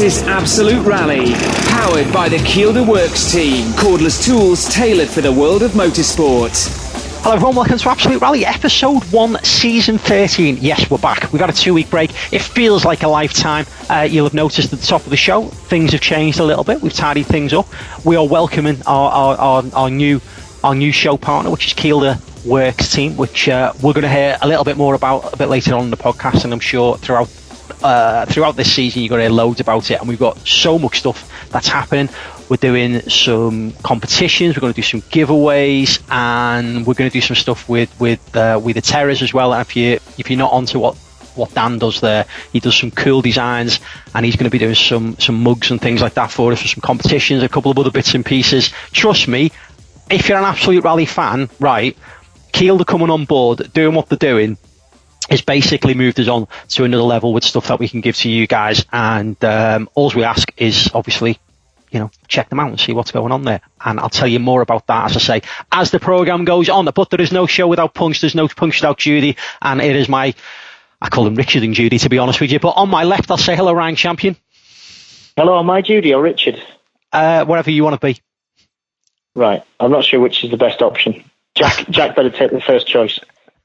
is Absolute Rally, powered by the Kielder Works team, cordless tools tailored for the world of motorsport. Hello everyone, welcome to Absolute Rally, episode 1, season 13. Yes, we're back. We've had a 2-week break. It feels like a lifetime. You'll have noticed at the top of the show, things have changed a little bit. We've tidied things up. We are welcoming our new show partner, which is Kielder Works team, which we're going to hear a little bit more about a bit later on in the podcast, and I'm sure throughout this season you're going to hear loads about it. And we've got so much stuff that's happening. We're doing some competitions, we're going to do some giveaways, and we're going to do some stuff with the Terrors as well. And if you're not onto what Dan does there, he does some cool designs, and he's going to be doing some mugs and things like that for us, for some competitions, a couple of other bits and pieces. Trust me, if you're an Absolute Rally fan, right, Kielder coming on board, doing what they're doing, has basically moved us on to another level with stuff that we can give to you guys. And all we ask is obviously, check them out and see what's going on there. And I'll tell you more about that, as I say, as the programme goes on. But there is no show without Punch. There's no Punch without Judy. And it is I call him Richard and Judy, to be honest with you. But on my left, I'll say hello, Ryan Champion. Hello, am I Judy or Richard? Whatever you want to be. Right. I'm not sure which is the best option. Jack better take the first choice.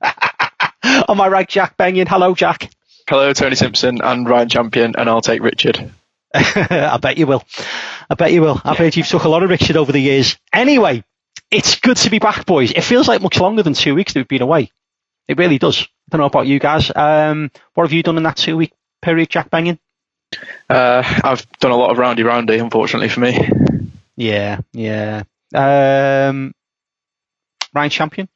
On my right, Jack Benyon. Hello, Jack. Hello, Tony Simpson and Ryan Champion, and I'll take Richard. I bet you will. I've heard you've took a lot of Richard over the years. Anyway, it's good to be back, boys. It feels like much longer than 2 weeks that we've been away. It really does. I don't know about you guys. What have you done in that 2-week period, Jack Benyon? I've done a lot of roundy, unfortunately for me. Yeah. Ryan Champion?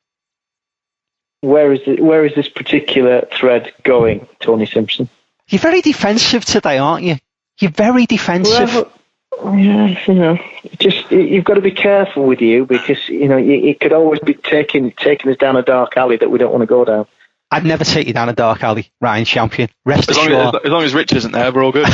Where is this particular thread going, Tony Simpson? You're very defensive today, aren't you? You're very defensive. Well, yeah, you've got to be careful with you, because it could always be taking us down a dark alley that we don't want to go down. I'd never take you down a dark alley, Ryan Champion. Rest assured. As long as Rich isn't there, we're all good.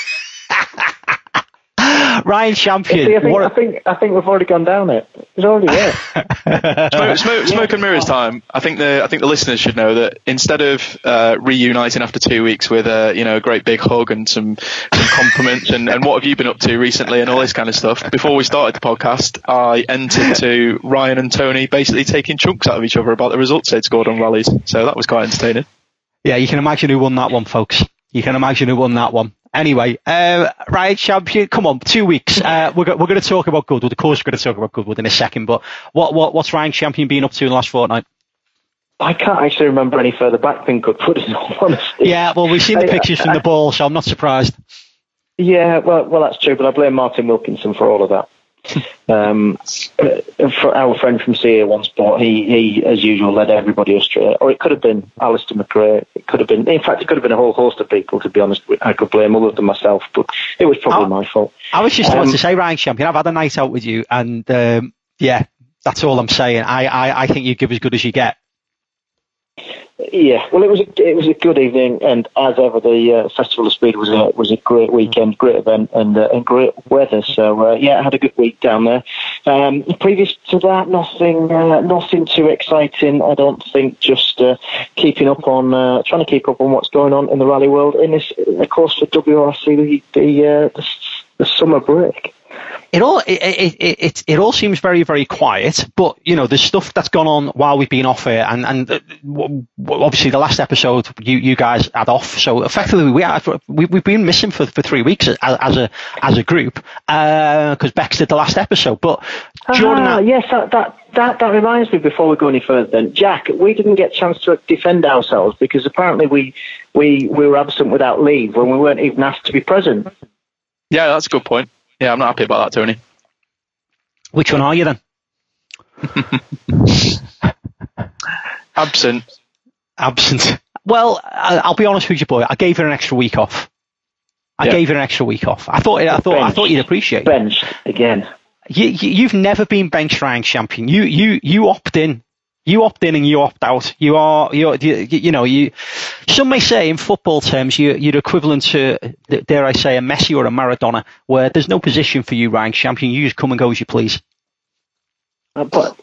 Ryan Champion. See, I think we've already gone down it. It's already there. Smoke and mirrors time. I think the listeners should know that instead of reuniting after 2 weeks with a great big hug and some compliments and what have you been up to recently and all this kind of stuff, before we started the podcast, I entered to Ryan and Tony basically taking chunks out of each other about the results they'd scored on rallies. So that was quite entertaining. Yeah, you can imagine who won that one, folks. You can imagine who won that one. Anyway, Ryan Champion, come on, 2 weeks. We're going to talk about Goodwood. Of course, we're going to talk about Goodwood in a second. But what's Ryan Champion been up to in the last fortnight? I can't actually remember any further back than Goodwood, in all honesty. Yeah, well, we've seen the pictures from the ball, so I'm not surprised. Yeah, well, that's true. But I blame Martin Wilkinson for all of that. For our friend from CA once, but he as usual led everybody astray. Or it could have been Alistair McRae. It could have been a whole host of people, to be honest. I could blame other than myself, but it was probably my fault. I was just about to say, Ryan Champion, I've had a night out with you, and yeah, that's all I'm saying. I think you give as good as you get. Yeah, well, it was a good evening, and as ever, the Festival of Speed was a great weekend, great event, and great weather. So yeah, I had a good week down there. Previous to that, nothing too exciting, I don't think. Just trying to keep up on what's going on in the rally world. In this, of course, for WRC, the summer break. It all seems very, very quiet, but there's stuff that's gone on while we've been off here, and obviously the last episode you guys had off, so effectively we've been missing for 3 weeks as a group, because Bex did the last episode. But during yes, that reminds me, before we go any further, then, Jack, we didn't get a chance to defend ourselves because apparently we were absent without leave when we weren't even asked to be present. Yeah, that's a good point. Yeah, I'm not happy about that, Tony. Which one are you then? Absent. Well, I'll be honest with you, boy. I gave her an extra week off. I thought you'd appreciate it. Benched again. You've never been benched, Ryan Champion. You opt in. You opt in and you opt out. Some may say in football terms you're equivalent to, dare I say, a Messi or a Maradona, where there's no position for you, Ryan Champion. You just come and go as you please. No,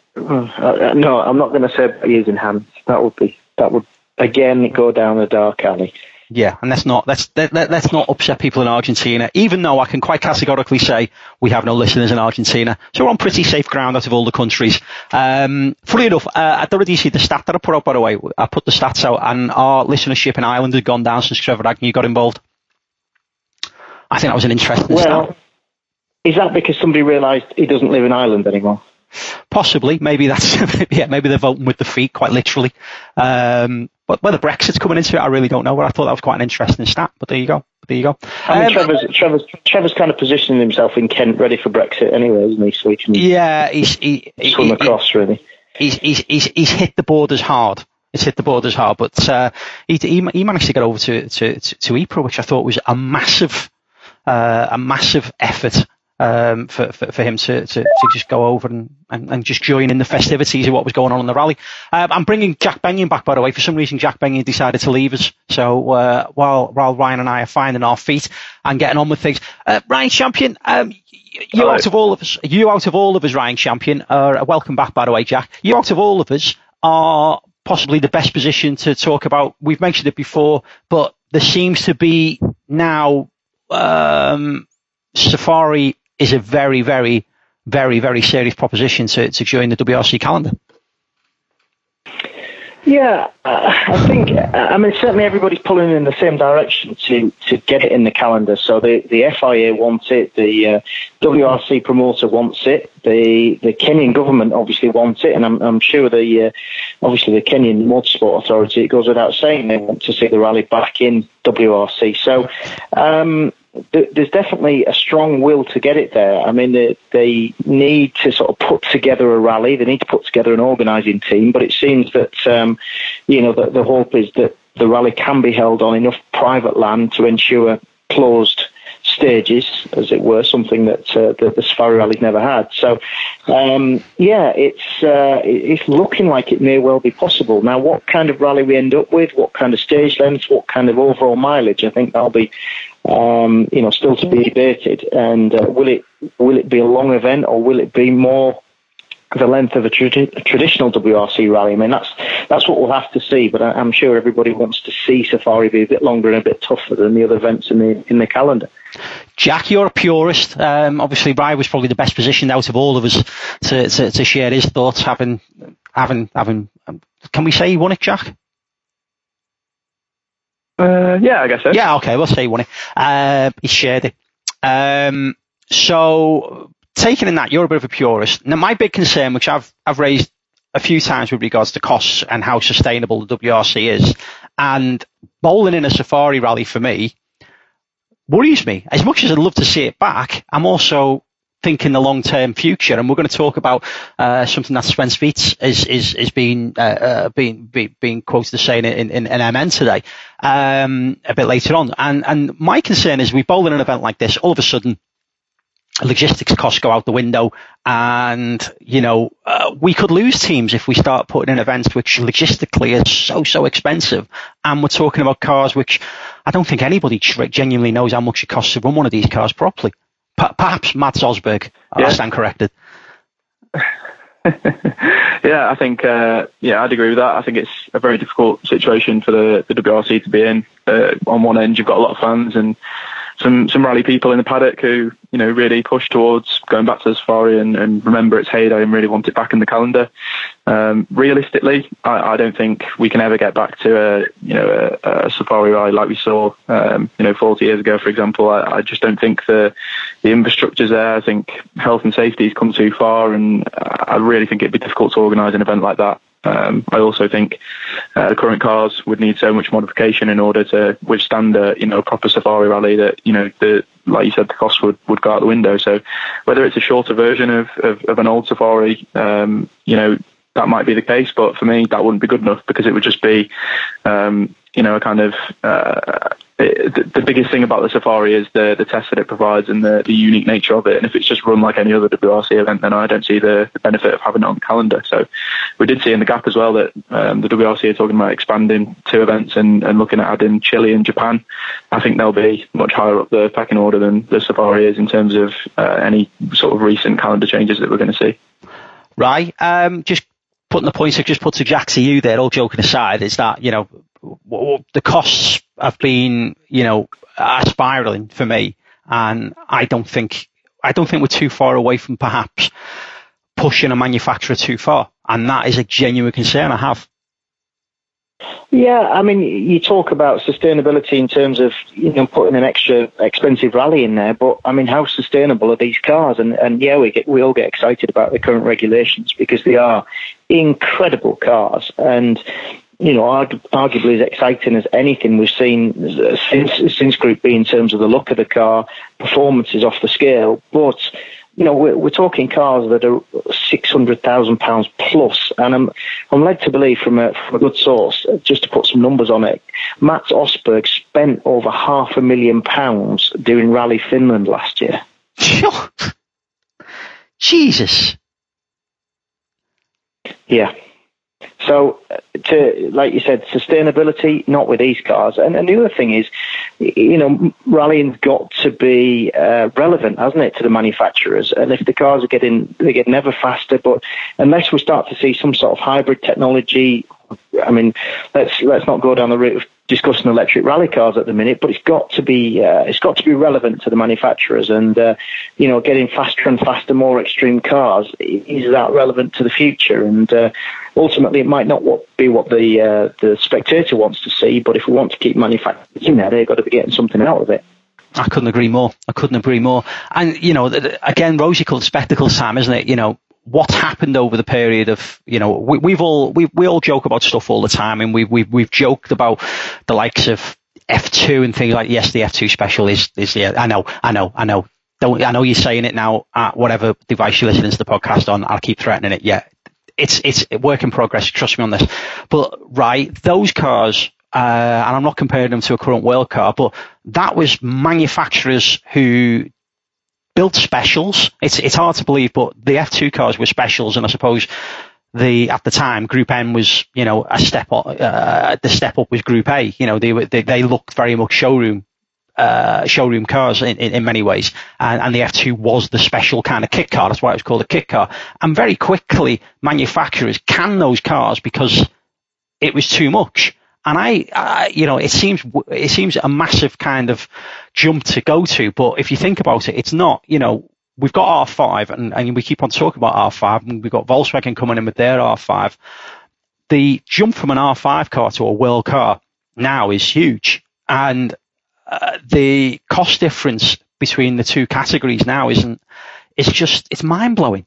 I'm not going to say using hands. That would again go down a dark alley. Yeah, and let's not upset people in Argentina, even though I can quite categorically say we have no listeners in Argentina. So we're on pretty safe ground out of all the countries. Funny enough, I don't really see the stat that I put out, by the way. I put the stats out, and our listenership in Ireland has gone down since Trevor Agnew got involved. I think that was an interesting stat. Is that because somebody realised he doesn't live in Ireland anymore? Possibly. Maybe that's maybe they're voting with the feet, quite literally. But whether Brexit's coming into it, I really don't know. But I thought that was quite an interesting stat. But there you go. I mean, Trevor's kind of positioning himself in Kent, ready for Brexit anyway, isn't he? So he can swim across, really. He's hit the borders hard. It's hit the borders hard, but he managed to get over to Ypres, which I thought was a massive effort. For him to just go over and just join in the festivities of what was going on in the rally. I'm bringing Jack Benyon back, by the way. For some reason, Jack Benyon decided to leave us. So while Ryan and I are finding our feet and getting on with things, Ryan Champion, you out of all of us, Ryan Champion, welcome back, by the way, Jack. You out of all of us are possibly the best position to talk about. We've mentioned it before, but there seems to be now Safari is a very, very, very, very serious proposition to join the WRC calendar. Yeah, I think, certainly everybody's pulling in the same direction to get it in the calendar. So the FIA wants it, the WRC promoter wants it, the Kenyan government obviously wants it, and I'm sure obviously the Kenyan Motorsport Authority, it goes without saying, they want to see the rally back in WRC. So there's definitely a strong will to get it there. I mean, they need to sort of put together a rally. They need to put together an organising team. But it seems that, the hope is that the rally can be held on enough private land to ensure closed stages, as it were, something that the Safari Rally's never had. So, it's looking like it may well be possible. Now, what kind of rally we end up with, what kind of stage length, what kind of overall mileage, I think that'll be still to be debated. And will it be a long event, or will it be more the length of a traditional WRC rally? I mean, that's what we'll have to see. But I'm sure everybody wants to see Safari be a bit longer and a bit tougher than the other events in the calendar. Jack, you're a purist. Obviously, Brian was probably the best positioned out of all of us to share his thoughts. Having, can we say he won it, Jack? Yeah, I guess so. Yeah, okay, we'll say he won it. He shared it. So, taking in that, you're a bit of a purist. Now, my big concern, which I've raised a few times with regards to costs and how sustainable the WRC is, and bowling in a Safari rally for me worries me. As much as I'd love to see it back, I'm also thinking the long-term future, and we're going to talk about something that Sven Spieth is being quoted as saying in MN today a bit later on. And my concern is we bowl in an event like this, all of a sudden logistics costs go out the window, and we could lose teams if we start putting in events which logistically are so expensive. And we're talking about cars which I don't think anybody genuinely knows how much it costs to run one of these cars properly. Perhaps Mats Osberg. I stand corrected. Yeah, I think I'd agree with that. I think it's a very difficult situation for the WRC to be in. On one end, you've got a lot of fans and some rally people in the paddock who really push towards going back to the Safari and remember its heyday and really want it back in the calendar. Realistically, I don't think we can ever get back to a Safari rally like we saw 40 years ago, for example. I just don't think the infrastructure's there. I think health and safety has come too far, and I really think it'd be difficult to organise an event like that. I also think the current cars would need so much modification in order to withstand a proper Safari rally that like you said, the cost would go out the window. So whether it's a shorter version of an old Safari, that might be the case, but for me that wouldn't be good enough, because it would just be a kind of the biggest thing about the Safari is the test that it provides and the unique nature of it. And if it's just run like any other WRC event, then I don't see the benefit of having it on the calendar. So we did see in the gap as well that the WRC are talking about expanding 2 events and looking at adding Chile and Japan. I think they'll be much higher up the pecking order than the Safari is in terms of any sort of recent calendar changes that we're going to see. Right. Just putting the points I've just put to Jack to you there, all joking aside, is that, the costs have been, spiraling for me, and I don't think we're too far away from perhaps pushing a manufacturer too far, and that is a genuine concern I have. Yeah, I mean, you talk about sustainability in terms of, putting an extra expensive rally in there, but I mean, how sustainable are these cars? And yeah, we all get excited about the current regulations because they are incredible cars, and arguably as exciting as anything we've seen since Group B in terms of the look of the car, performance is off the scale, but we're talking cars that are £600,000 plus, and I'm led to believe from a good source, just to put some numbers on it, Mats Osberg spent over £500,000 doing Rally Finland last year. Jesus. Yeah. So, like you said, sustainability, not with these cars. And the other thing is, rallying's got to be relevant, hasn't it, to the manufacturers? And if the cars are getting ever faster, but unless we start to see some sort of hybrid technology, I mean, let's not go down the route of discussing electric rally cars at the minute, but it's got to be relevant to the manufacturers, and getting faster and faster, more extreme cars, is that relevant to the future? And ultimately, it might not be what the spectator wants to see, but if we want to keep manufacturers in there, they've got to be getting something out of it. I couldn't agree more. And again, rosy-coloured spectacles, Sam, isn't it? What's happened over the period of, we all joke about stuff all the time, and we've joked about the likes of F2 and things like, yes, the F2 special is I know. I know you're saying it now at whatever device you're listening to the podcast on. I'll keep threatening it. Yeah, it's a work in progress. Trust me on this. But right, those cars, and I'm not comparing them to a current world car, but that was manufacturers who built specials. It's hard to believe, but the F2 cars were specials, and I suppose at the time Group M was a step up. The step up was Group A. They looked very much showroom cars in many ways, and the F2 was the special kind of kit car. That's why it was called a kit car. And very quickly, manufacturers canned those cars because it was too much. And it seems a massive kind of jump to go to, but if you think about it, it's not. We've got R5, and we keep on talking about R5, and we've got Volkswagen coming in with their R5. The jump from an R5 car to a world car now is huge, and the cost difference between the two categories now it's mind blowing.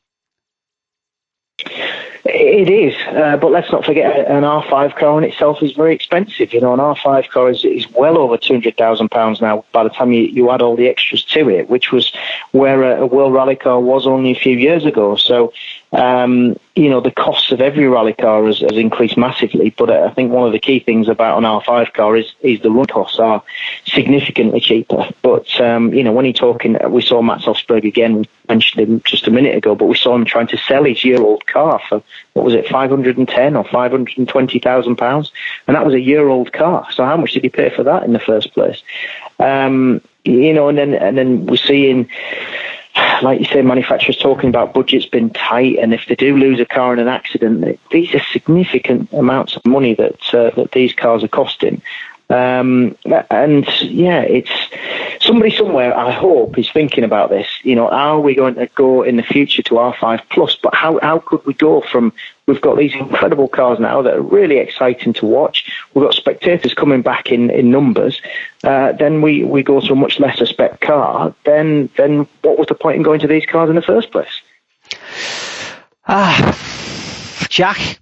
It is, but let's not forget an R5 car in itself is very expensive. An R5 car is well over £200,000 now by the time you add all the extras to it, which was where a World Rally car was only a few years ago. So, the cost of every rally car has increased massively, but I think one of the key things about an R5 car is the run costs are significantly cheaper. But, when you're talking, we saw Mats Osberg again, we mentioned him just a minute ago, but we saw him trying to sell his year-old car for, what was it, £510,000 or £520,000, and that was a year-old car. So how much did he pay for that in the first place? And then we're seeing, like you say, manufacturers talking about budgets being tight, and if they do lose a car in an accident, these are significant amounts of money that these cars are costing. And yeah, it's somebody somewhere, I hope, is thinking about this. Are we going to go in the future to R5 Plus? But how could we go from, we've got these incredible cars now that are really exciting to watch. We've got spectators coming back in numbers. Then we go to a much lesser spec car. Then what was the point in going to these cars in the first place? Jack?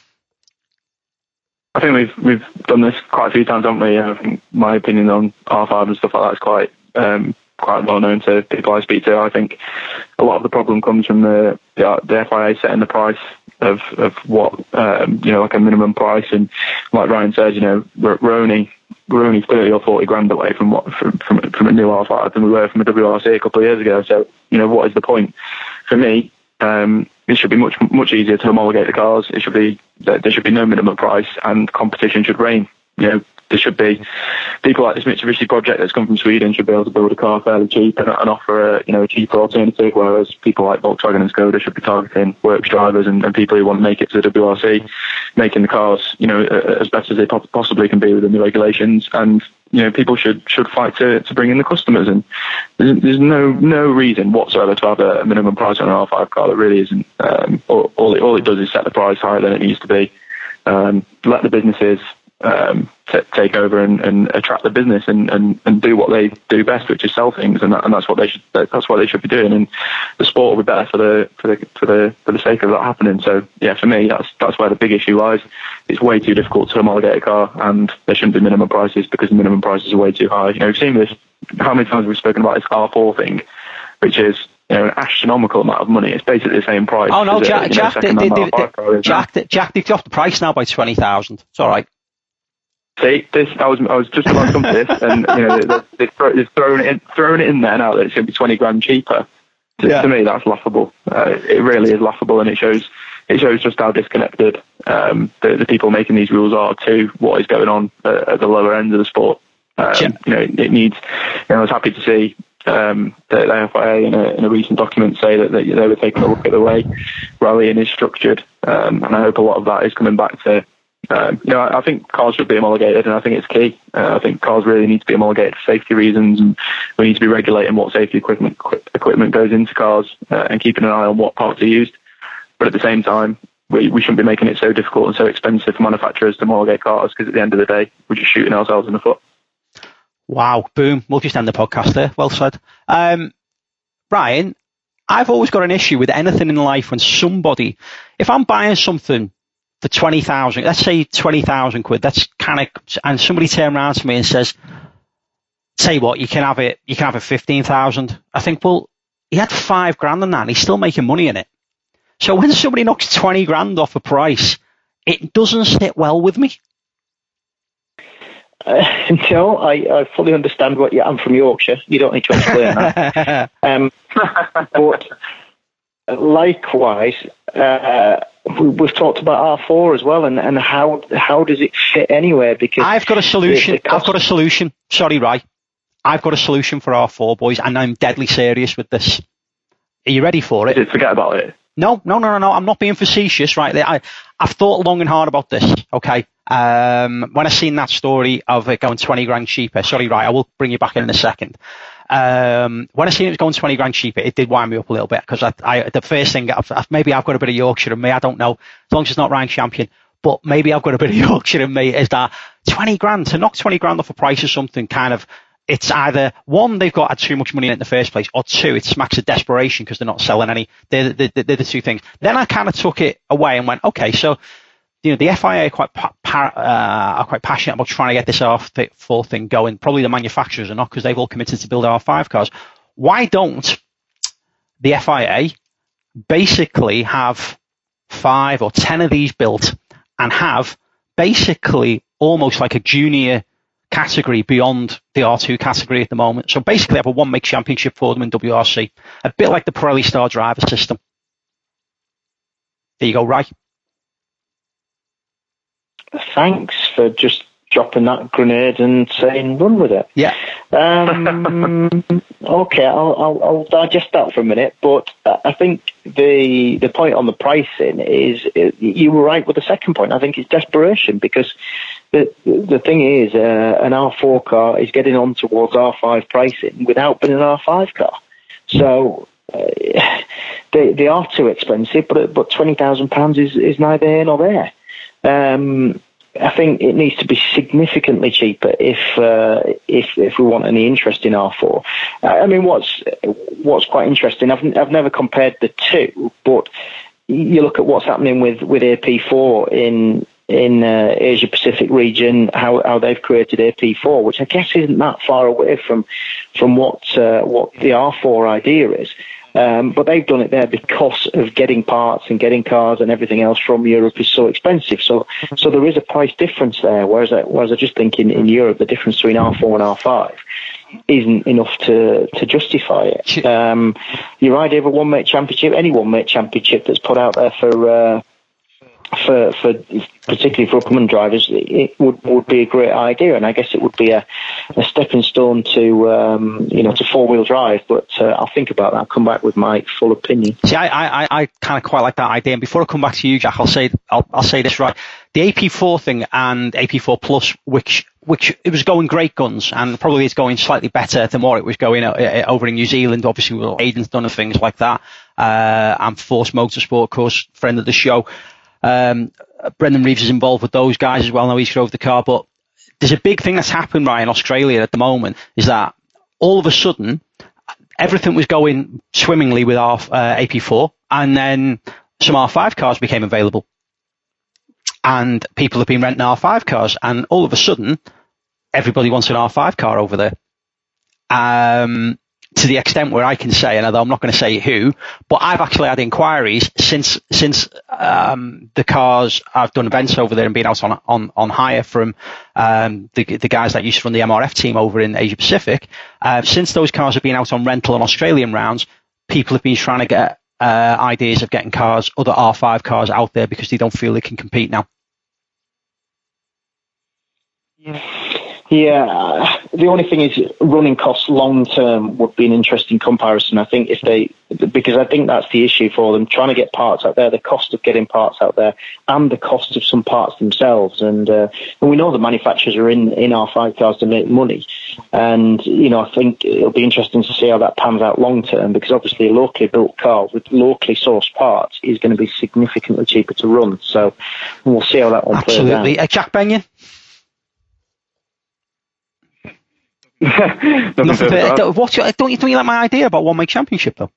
I think we've done this quite a few times, haven't we? I think my opinion on R5 and stuff like that is quite well known to people I speak to. I think a lot of the problem comes from the FIA setting the price of what like a minimum price, and like Ryan says, we're only 30 or 40 grand away from a new R5 than we were from a WRC a couple of years ago. So what is the point? For me, it should be much easier to homologate the cars. There should be no minimum price, and competition should reign. there should be people like this Mitsubishi project that's come from Sweden should be able to build a car fairly cheap and offer a cheaper alternative, whereas people like Volkswagen and Skoda should be targeting works drivers and people who want to make it to the WRC, making the cars as best as they possibly can be within the regulations. And people should fight to bring in the customers, and there's no reason whatsoever to have a minimum price on an R5 car. That really isn't. All it does is set the price higher than it needs to be. Let the businesses take over and attract the business and do what they do best, which is sell things, and that's what they should be doing. And the sport will be better for the sake of that happening. So yeah, for me, that's where the big issue lies. It's way too difficult to homologate a car, and there shouldn't be minimum prices because the minimum prices are way too high. We've seen this. How many times we've spoken about this R4 thing, which is an astronomical amount of money. It's basically the same price. Oh no, Jack, they've dropped the price now by 20,000. It's all right. See, I was just about to come to this, and they've thrown it in there now that it's going to be 20 grand cheaper. To me, that's laughable. It really is laughable, and it shows just how disconnected the people making these rules are to what is going on at the lower end of the sport. It needs. I was happy to see the FIA in a recent document say that they were taking a look at the way rallying is structured, and I hope a lot of that is coming back to. I think cars should be homologated, and I think it's key. I think cars really need to be homologated for safety reasons, and we need to be regulating what safety equipment goes into cars and keeping an eye on what parts are used. But at the same time, we shouldn't be making it so difficult and so expensive for manufacturers to homologate cars, because at the end of the day, we're just shooting ourselves in the foot. Wow, boom. We'll just end the podcast there. Well said. Brian, I've always got an issue with anything in life when somebody, if I'm buying something for 20,000, let's say 20,000 quid, that's kind of, and somebody turns around to me and says, say what, you can have it 15,000. I think, well, he had 5 grand on that and he's still making money in it. So when somebody knocks 20 grand off a price, it doesn't sit well with me. No, I fully understand what I'm from Yorkshire. You don't need to explain that. But likewise, we've talked about R4 as well, and how does it fit anywhere? Because I've got a solution. Sorry, Ray. I've got a solution for R4, boys, and I'm deadly serious with this. Are you ready for it? Forget about it. No. I'm not being facetious, right? I've thought long and hard about this. Okay. When I seen that story of it going 20 grand cheaper, sorry, right, I will bring you back in a second. When I seen it was going 20 grand cheaper, it did wind me up a little bit, because the first thing, maybe I've got a bit of Yorkshire in me, I don't know, as long as it's not Ryan Champion, but maybe I've got a bit of Yorkshire in me, is that 20 grand, to knock 20 grand off a price of something, kind of, it's either, one, they've got too much money in it in the first place, or two, it smacks of desperation because they're not selling any. They're the two things. Then I kind of took it away and went, okay, so, the FIA are quite passionate about trying to get this R4 thing going. Probably the manufacturers are not, because they've all committed to build R5 cars. Why don't the FIA basically have 5 or 10 of these built and have basically almost like a junior category beyond the R2 category at the moment? So basically have a one-make championship for them in WRC, a bit like the Pirelli Star Driver system. There you go, Ray. Thanks for just dropping that grenade and saying run with it. Yeah. Okay, I'll digest that for a minute, but I think the point on the pricing is, you were right with the second point. I think it's desperation, because the thing is, an R4 car is getting on towards R5 pricing without being an R5 car. So they are too expensive, but £20,000 is neither here nor there. I think it needs to be significantly cheaper if we want any interest in R4. I mean, what's quite interesting, I've never compared the two, but you look at what's happening with AP4 in Asia Pacific region, how they've created AP4, which I guess isn't that far away from what the R4 idea is. But they've done it there because of getting parts and getting cars and everything else from Europe is so expensive. So there is a price difference there. Whereas I just think in Europe, the difference between R4 and R5 isn't enough to justify it. Your idea of a one-make championship, any one-make championship that's put out there for for particularly for upperman drivers, it would be a great idea, and I guess it would be a stepping stone to to 4-wheel drive. But I'll think about that. I'll come back with my full opinion. See, I kind of quite like that idea. And before I come back to you, Jack, I'll say this right. The AP4 thing and AP4 Plus, which it was going great guns, and probably is going slightly better than what it was going over in New Zealand. Obviously, with Aiden's done and things like that. And Force Motorsport, of course, friend of the show. Brendan Reeves is involved with those guys as well. Now he's drove the car, but there's a big thing that's happened, right, in Australia at the moment, is that all of a sudden everything was going swimmingly with our AP4, and then some R5 cars became available, and people have been renting R5 cars, and all of a sudden everybody wants an R5 car over there. To the extent where I can say, and although I'm not going to say who, but I've actually had inquiries since the cars, I've done events over there and been out on hire from the guys that used to run the MRF team over in Asia Pacific. Since those cars have been out on rental on Australian rounds, people have been trying to get ideas of getting cars, other R5 cars out there, because they don't feel they can compete now. Yeah, the only thing is running costs long term would be an interesting comparison. I think because I think that's the issue for them, trying to get parts out there, the cost of getting parts out there, and the cost of some parts themselves. And we know the manufacturers are in R5 cars to make money. And, I think it'll be interesting to see how that pans out long term, because obviously a locally built car with locally sourced parts is going to be significantly cheaper to run. So we'll see how that one plays out. Absolutely. Jack Benyon? Don't you like my idea about one make championship though?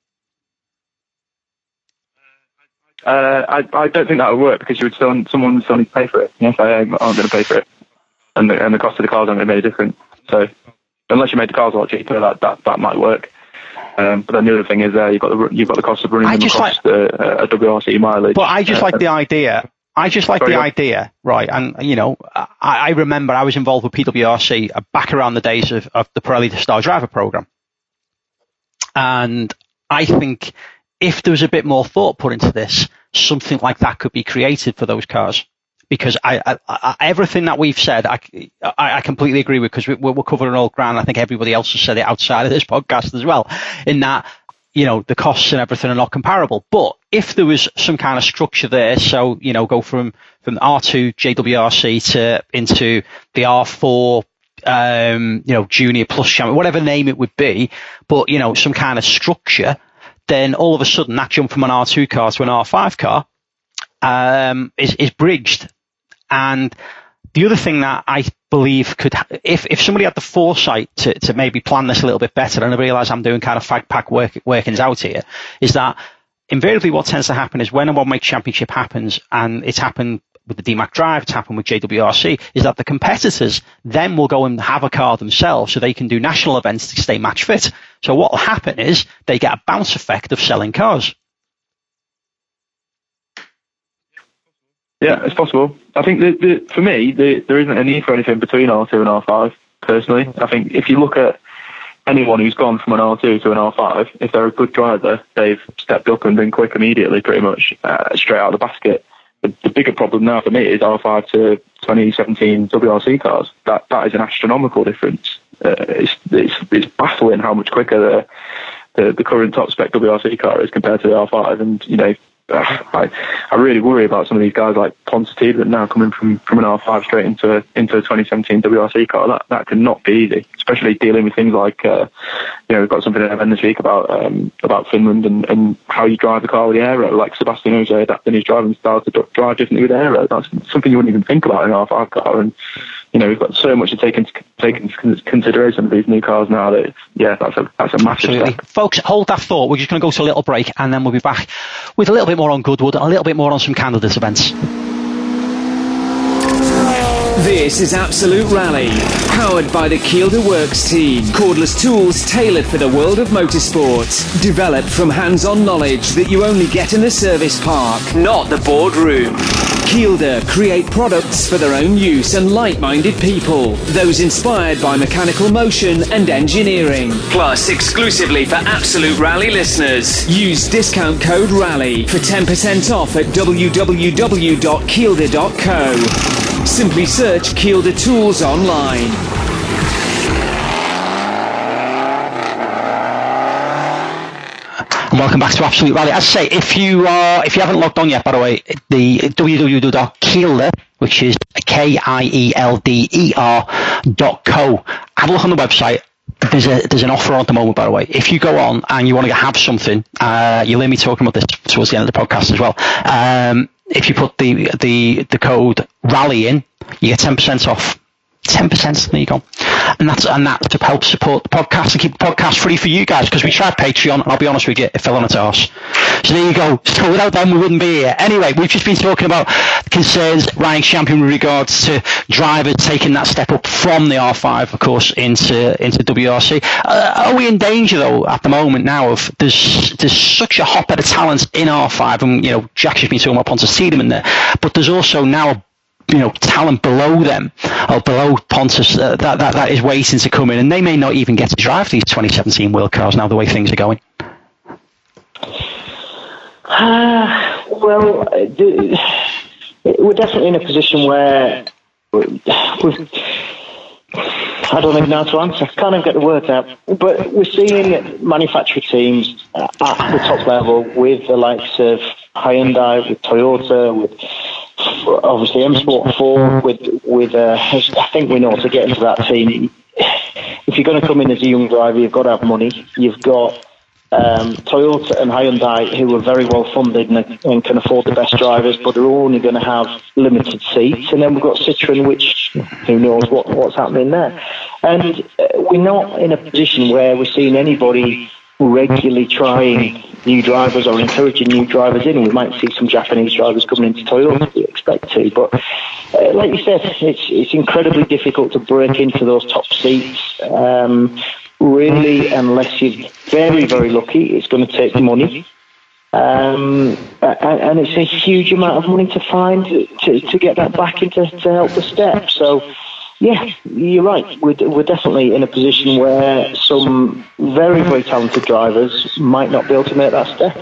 I don't think that would work, because someone would still need to pay for it. Yes, I aren't going to pay for it, and the cost of the cars aren't going to be any different. So unless you made the cars a lot cheaper, that might work. But then the other thing is you've got the cost of running them across a WRC mileage. But I just like the idea. The idea, right? And, I remember I was involved with PWRC back around the days of the Pirelli Star Driver program. And I think if there was a bit more thought put into this, something like that could be created for those cars. Because I everything that we've said, I completely agree with, because we're covering all ground. I think everybody else has said it outside of this podcast as well, in that, the costs and everything are not comparable. But if there was some kind of structure there, so, go from R2 JWRC into the R4, Junior Plus Champion, whatever name it would be, but, some kind of structure, then all of a sudden that jump from an R2 car to an R5 car is bridged. And the other thing that I believe could, if somebody had the foresight to maybe plan this a little bit better, and I realise I'm doing kind of fag pack workings out here, is that invariably what tends to happen is when a one make championship happens, and it's happened with the DMAC Drive, it's happened with JWRC, is that the competitors then will go and have a car themselves so they can do national events to stay match fit. So what will happen is they get a bounce effect of selling cars. Yeah, it's possible. I think for me, there isn't a need for anything between R2 and R5, personally. I think if you look at anyone who's gone from an R2 to an R5, if they're a good driver, they've stepped up and been quick immediately, pretty much, straight out of the basket. The bigger problem now for me is R5 to 2017 WRC cars. That is an astronomical difference. It's baffling how much quicker the current top spec WRC car is compared to the R5, and, I really worry about some of these guys like Ponstead that now coming from an R5 straight into a 2017 WRC car. That cannot be easy, especially dealing with things like we've got something in this week about Finland and how you drive the car with the aero, like Sebastian Ogier adapting his driving style to drive differently with aero. That's something you wouldn't even think about in an R5 car, and we've got so much to take into consideration of these new cars now that that's a massive step. Folks, hold that thought. We're just going to go to a little break, and then we'll be back with a little bit more on Goodwood, a little bit more on some candidates events. This is Absolute Rally, powered by the Kielder Works team. Cordless tools tailored for the world of motorsports. Developed from hands-on knowledge that you only get in the service park, not the boardroom. Kielder create products for their own use and like-minded people, those inspired by mechanical motion and engineering. Plus, exclusively for Absolute Rally listeners, use discount code RALLY for 10% off at www.kielder.co. Simply search Kielder Tools online. Welcome back to Absolute Rally. As I say, if you haven't logged on yet, by the way, the www.kielder, which is KIELDER.co, have a look on the website. There's an offer on at the moment, by the way. If you go on and you want to have something, you'll hear me talking about this towards the end of the podcast as well. If you put the code RALLY in, you get 10% off. 10%, there you go. And that's to help support the podcast and keep the podcast free for you guys, because we tried Patreon, and I'll be honest with you, it fell on its arse. So there you go. So without them, we wouldn't be here. Anyway, we've just been talking about concerns Ryan Champion with regards to drivers taking that step up from the R5, of course, into WRC. Are we in danger, though, at the moment now of there's such a hotbed of talent in R5, and, Jack's just been talking about Pontus Tiedemann there, but there's also now talent below them, or below Pontus, that is waiting to come in, and they may not even get to drive these 2017 World Cars now, the way things are going. Well, we're definitely in a position where I don't even know how to answer. I can't even get the words out. But we're seeing manufacturer teams at the top level with the likes of Hyundai, with Toyota, with obviously M Sport 4, with I think we know to get into that team. If you're going to come in as a young driver, you've got to have money. You've got Toyota and Hyundai, who are very well funded and can afford the best drivers, but are only going to have limited seats. And then we've got Citroën, which who knows what's happening there. And we're not in a position where we're seeing anybody regularly trying new drivers or encouraging new drivers in. We might see some Japanese drivers coming into Toyota, we expect to, but like you said, it's incredibly difficult to break into those top seats. Really, unless you're very, very lucky, it's going to take money. And it's a huge amount of money to find to get that back into to help the step. So, yeah, you're right. We're definitely in a position where some very, very talented drivers might not be able to make that step.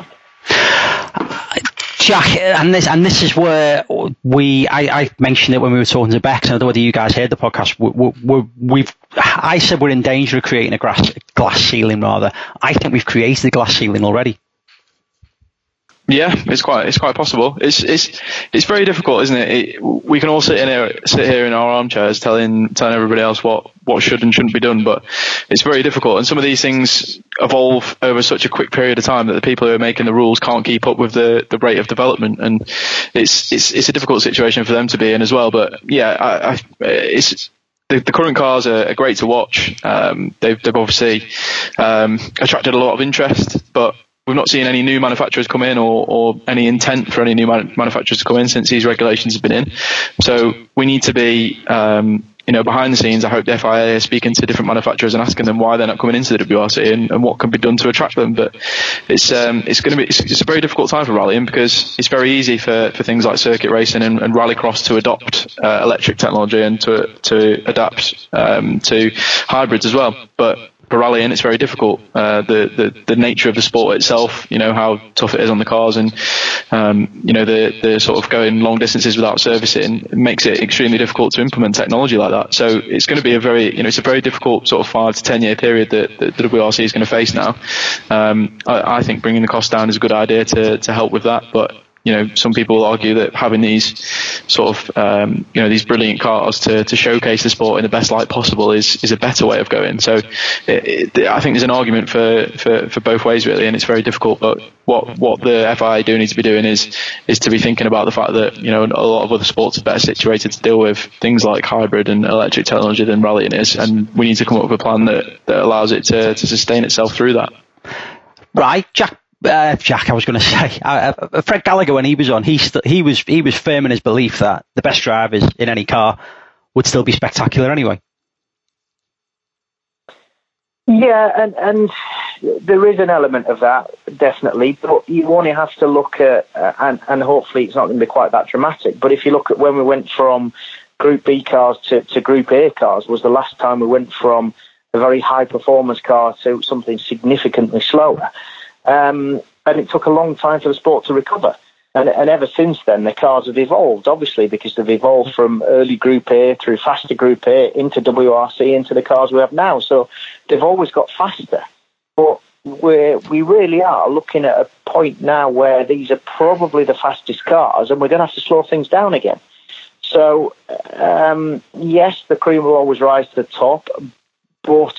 Jack, and this is where I mentioned it when we were talking to Bex. I don't know whether you guys heard the podcast. I said we're in danger of creating a glass ceiling. Rather, I think we've created a glass ceiling already. Yeah, it's quite possible. It's very difficult, isn't it? We can all sit here in our armchairs telling everybody else what should and shouldn't be done, but it's very difficult. And some of these things evolve over such a quick period of time that the people who are making the rules can't keep up with the rate of development, and it's a difficult situation for them to be in as well. But yeah, the current cars are great to watch. They've obviously attracted a lot of interest, but we've not seen any new manufacturers come in or any intent for any new manufacturers to come in since these regulations have been in. So we need to be, behind the scenes. I hope the FIA is speaking to different manufacturers and asking them why they're not coming into the WRC and what can be done to attract them. But it's a very difficult time for rallying, because it's very easy for things like circuit racing and rallycross to adopt electric technology and to adapt to hybrids as well. But for rallying, it's very difficult. The nature of the sport itself, how tough it is on the cars, and the sort of going long distances without servicing makes it extremely difficult to implement technology like that. So it's going to be it's a very difficult sort of 5 to 10 year period that the WRC is going to face now. I think bringing the cost down is a good idea to help with that, but some people will argue that having these sort of, these brilliant cars to showcase the sport in the best light possible is a better way of going. So I think there's an argument for both ways, really, and it's very difficult. But what the FIA do need to be doing is to be thinking about the fact that, a lot of other sports are better situated to deal with things like hybrid and electric technology than rallying is, and we need to come up with a plan that allows it to sustain itself through that. Right, Jack, I was going to say, Fred Gallagher, when he was on, he was firm in his belief that the best drivers in any car would still be spectacular anyway. Yeah, and there is an element of that, definitely, but you only have to look at, and hopefully it's not going to be quite that dramatic, but if you look at when we went from Group B cars to Group A cars, was the last time we went from a very high performance car to something significantly slower. And it took a long time for the sport to recover. And ever since then, the cars have evolved, obviously, because they've evolved from early Group A through faster Group A into WRC into the cars we have now. So they've always got faster. But we really are looking at a point now where these are probably the fastest cars, and we're going to have to slow things down again. So, yes, the cream will always rise to the top, but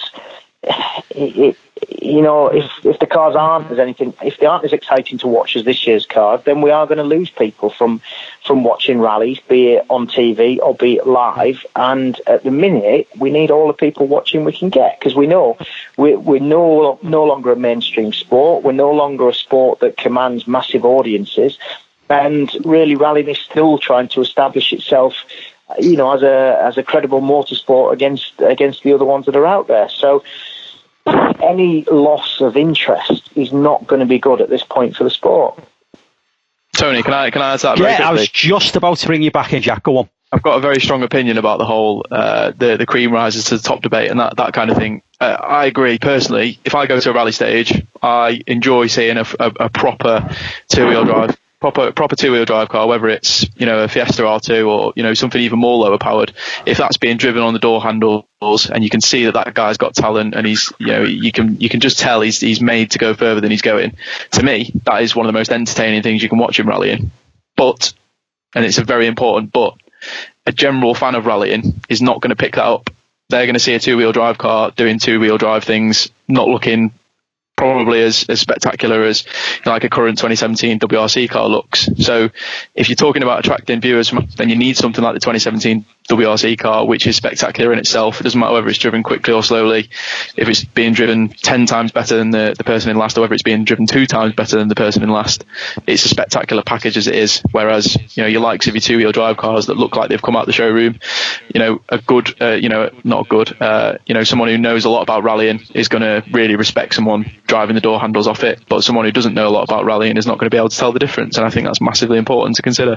if the cars aren't if they aren't as exciting to watch as this year's cars, then we are going to lose people from watching rallies, be it on TV or be it live. And at the minute, we need all the people watching we can get, because we know we're no longer a mainstream sport. We're no longer a sport that commands massive audiences, and really, rallying is still trying to establish itself, as a credible motorsport against the other ones that are out there. So any loss of interest is not going to be good at this point for the sport. Tony, can I answer that very quickly? I was just about to bring you back in, Jack. Go on. I've got a very strong opinion about the whole the cream rises to the top debate and that kind of thing. I agree personally. If I go to a rally stage, I enjoy seeing a proper two-wheel drive. Proper two-wheel drive car, whether it's a Fiesta R2 or something even more lower powered. If that's being driven on the door handles and you can see that guy's got talent and he's you can just tell he's made to go further than he's going. To me, that is one of the most entertaining things you can watch in rallying. But, and it's a very important but, a general fan of rallying is not going to pick that up. They're going to see a two-wheel drive car doing two-wheel drive things, not looking probably as spectacular as like a current 2017 WRC car looks. So if you're talking about attracting viewers, then you need something like the 2017 WRC car, which is spectacular in itself. It doesn't matter whether it's driven quickly or slowly. If it's being driven 10 times better than the person in last, or whether it's being driven 2 times better than the person in last, it's a spectacular package as it is. Whereas, your likes of your two-wheel drive cars that look like they've come out of the showroom, a good, not good, someone who knows a lot about rallying is going to really respect someone driving the door handles off it. But someone who doesn't know a lot about rallying is not going to be able to tell the difference. And I think that's massively important to consider.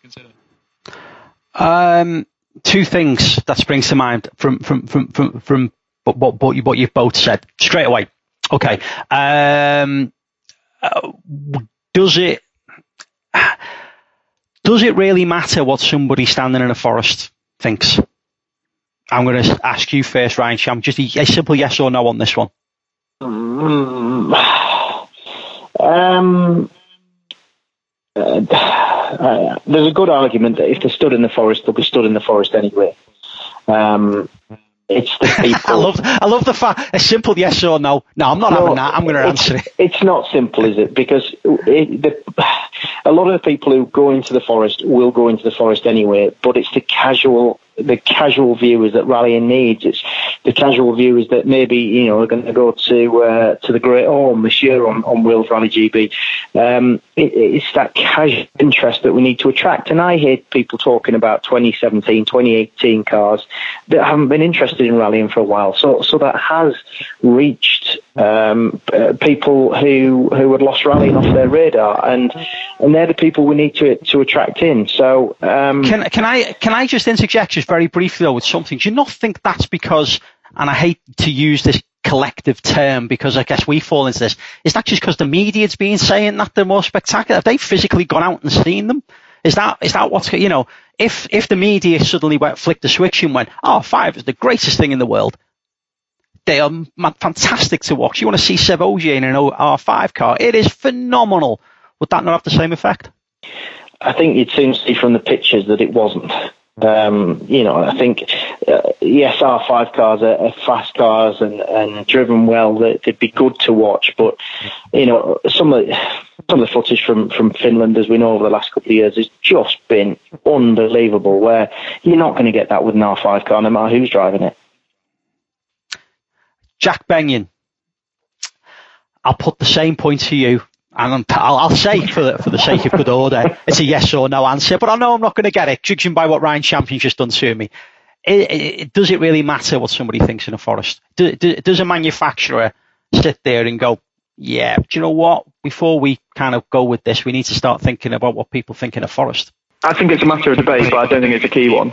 2 things that springs to mind from what you've both said straight away. Okay. Does it really matter what somebody standing in a forest thinks? I'm going to ask you first, Ryan Sham. Just a simple yes or no on this one. There's a good argument that if they stood in the forest, they'll be stood in the forest anyway. It's the people. I love the fact a simple yes or no. No, I'm not having that. I'm going to answer it. It's not simple, is it? Because a lot of the people who go into the forest will go into the forest anyway. But it's the casual viewers that rallying needs. It's the casual viewers that maybe are going to go to the Great Orme this year on World Rally GB. It's that casual interest that we need to attract. And I hear people talking about 2017, 2018 cars that haven't been interested in rallying for a while. So that has reached people who had lost rallying off their radar, and they're the people we need to attract in. So can I just interject just very briefly though with something? Do you not think that's because, and I hate to use this collective term because I guess we fall into this, is that just because the media's been saying that they're more spectacular? Have they physically gone out and seen them? Is that what's, if the media suddenly flicked the switch and went, R5 is the greatest thing in the world, they are fantastic to watch. You want to see Seb Ogier in an R5 car, it is phenomenal. Would that not have the same effect? I think you'd soon see from the pictures that it wasn't. I think, yes, R5 cars are fast cars and driven well. They'd be good to watch, but some of the footage from Finland, as we know over the last couple of years, has just been unbelievable. Where you're not going to get that with an R5 car, no matter who's driving it. Jack Benyon, I'll put the same point to you. And I'll say, for the sake of good order, it's a yes or no answer. But I know I'm not going to get it, judging by what Ryan Champion's just done to me. does it really matter what somebody thinks in a Forest? Does a manufacturer sit there and go, yeah, do you know what? Before we kind of go with this, we need to start thinking about what people think in a Forest. I think it's a matter of debate, but I don't think it's a key one.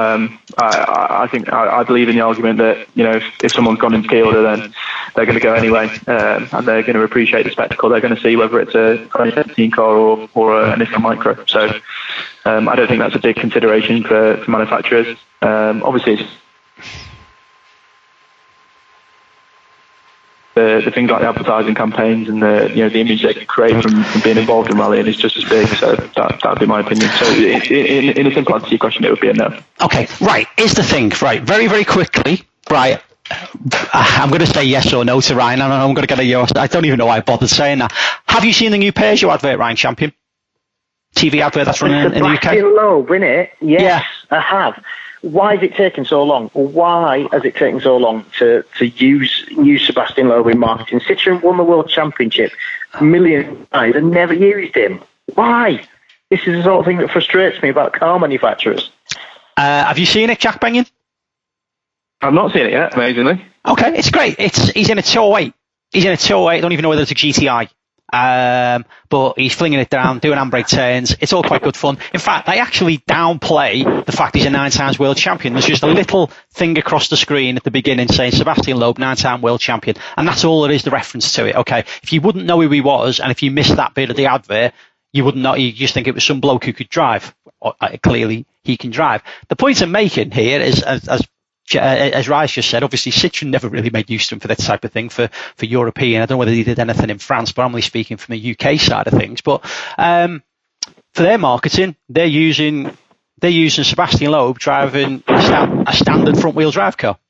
I believe in the argument that, you know, if someone's gone into key order, then they're going to go anyway, and they're going to appreciate the spectacle. They're going to see whether it's a 2017 car or a Nissan Micra. So I don't think that's a big consideration for manufacturers. Obviously, it's the things like the advertising campaigns and the image they can create from being involved in rallying is just as big. So that would be my opinion. So in a simple answer to your question, it would be a no. Okay, right. Here's the thing. Right, very, very quickly. Right, I'm going to say yes or no to Ryan, and I'm going to get a yes. I don't even know why I bothered saying that. Have you seen the new Peugeot advert, Ryan Champion? TV advert that's running in the UK? Sebastian Loeb, innit? Yes, yeah. I have. Why has it taken so long? Why has it taken so long to use Sebastian Loeb in marketing? Citroën won the World Championship a million times and never used him. Why? This is the sort of thing that frustrates me about car manufacturers. Have you seen it, Jack Benyon? I've not seen it yet, amazingly. Okay, it's great. He's in a 208. I don't even know whether it's a GTI. But he's flinging it down, doing handbrake turns. It's all quite good fun. In fact, they actually downplay the fact he's a 9-time world champion. There's just a little thing across the screen at the beginning saying Sebastian Loeb, 9-time world champion. And that's all there is, the reference to it. Okay. If you wouldn't know who he was, and if you missed that bit of the advert, you wouldn't know, you just think it was some bloke who could drive. Clearly, he can drive. The point I'm making here is, as Rise just said, obviously Citroën never really made use of them for that type of thing for European. I don't know whether they did anything in France, but I'm only speaking from the UK side of things. But for their marketing, they're using Sebastian Loeb driving a standard front wheel drive car.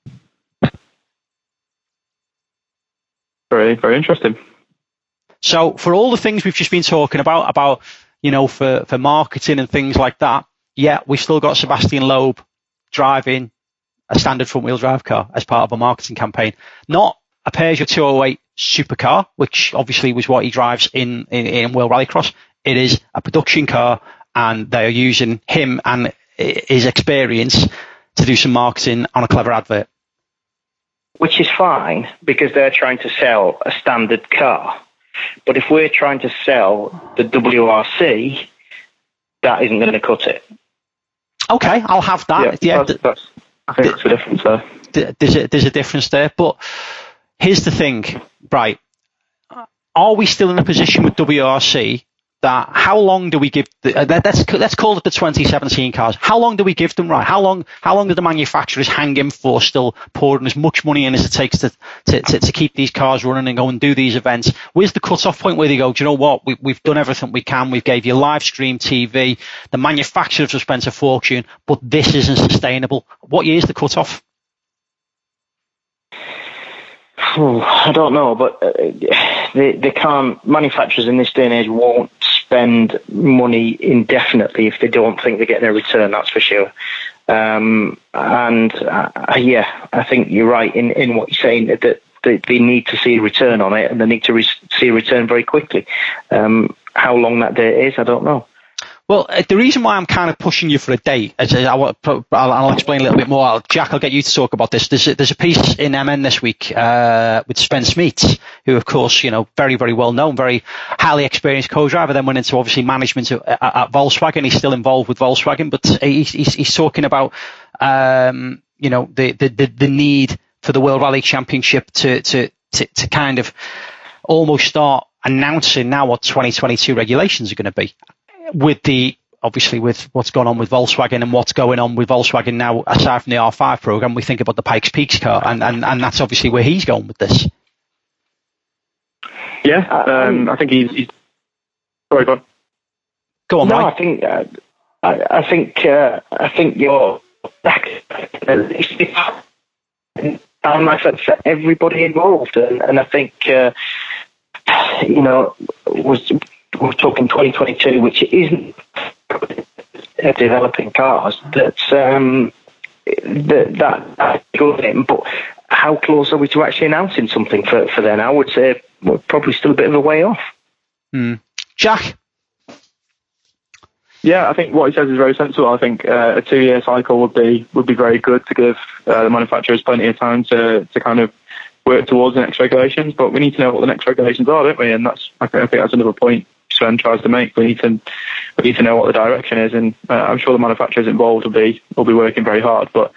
Very, very interesting. So for all the things we've just been talking about for marketing and things like that, yeah, we've still got Sebastian Loeb driving a standard front-wheel drive car as part of a marketing campaign. Not a Peugeot 208 supercar, which obviously was what he drives in World Rallycross. It is a production car, and they are using him and his experience to do some marketing on a clever advert. Which is fine, because they're trying to sell a standard car. But if we're trying to sell the WRC, that isn't going to cut it. Okay, I'll have that. Yeah, I think that's the difference there. There's a difference there, but here's the thing, right? Are we still in a position with WRC that how long do we give? Let's call it the 2017 cars. How long do we give them, right? How long do the manufacturers hang in for, still pouring as much money in as it takes to keep these cars running and go and do these events? Where's the cut-off point where they go, do you know what? We've done everything we can. We've gave you live stream TV. The manufacturers have spent a fortune, but this isn't sustainable. What year is the cut-off? I don't know, but they can't. Manufacturers in this day and age won't spend money indefinitely if they don't think they're getting a return. That's for sure. I think you're right in what you're saying, that they need to see a return on it, and they need to see a return very quickly. How long that date is, I don't know. Well, the reason why I'm kind of pushing you for a date, I'll explain a little bit more. Jack, I'll get you to talk about this. There's a piece in MN this week with Spence Meets, who, of course, very, very well known, very highly experienced co-driver, then went into obviously management at Volkswagen. He's still involved with Volkswagen, but he's talking about the need for the World Rally Championship to kind of almost start announcing now what 2022 regulations are going to be. With what's gone on with Volkswagen and what's going on with Volkswagen now, aside from the R5 program, we think about the Pikes Peak car, and that's obviously where he's going with this. Yeah, I think he's. Sorry, go on. Go on, no, Mike. I think you're back. For everybody involved, and I think we're talking 2022, which isn't developing cars. That's good in, but how close are we to actually announcing something for then? I would say we're probably still a bit of a way off. Jack? Yeah, I think what he says is very sensible. I think a 2-year cycle would be very good to give the manufacturers plenty of time to kind of work towards the next regulations. But we need to know what the next regulations are, don't we? And I think that's another point Sven tries to make. We need to know what the direction is, and I'm sure the manufacturers involved will be working very hard. But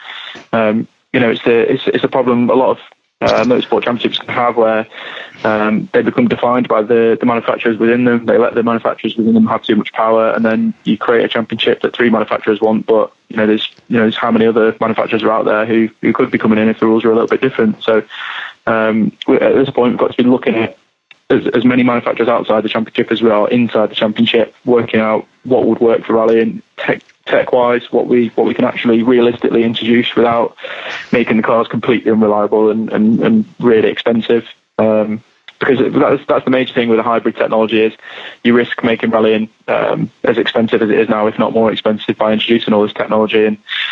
it's a problem a lot of motorsport championships can have, where they become defined by the manufacturers within them. They let the manufacturers within them have too much power, and then you create a championship that 3 manufacturers want. But there's how many other manufacturers are out there who could be coming in if the rules are a little bit different. So at this point, we've got to be looking at as many manufacturers outside the championship as we are inside the championship, working out what would work for rally and tech-wise, what we can actually realistically introduce without making the cars completely unreliable and really expensive. Because that's the major thing with the hybrid technology, is you risk making rallying as expensive as it is now, if not more expensive, by introducing all this technology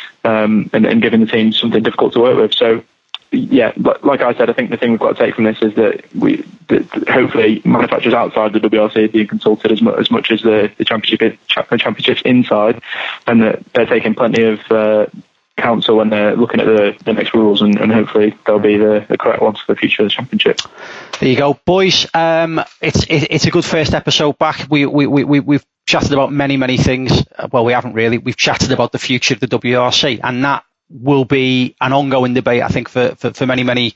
and giving the teams something difficult to work with. So, yeah, like I said, I think the thing we've got to take from this is that hopefully manufacturers outside the WRC are being consulted as much as the championships inside, and that they're taking plenty of counsel when they're looking at the next rules, and hopefully they'll be the correct ones for the future of the championship. There you go, boys. It's a good first episode back. We've chatted about many things. Well, we haven't really. We've chatted about the future of the WRC, and that will be an ongoing debate, I think, for many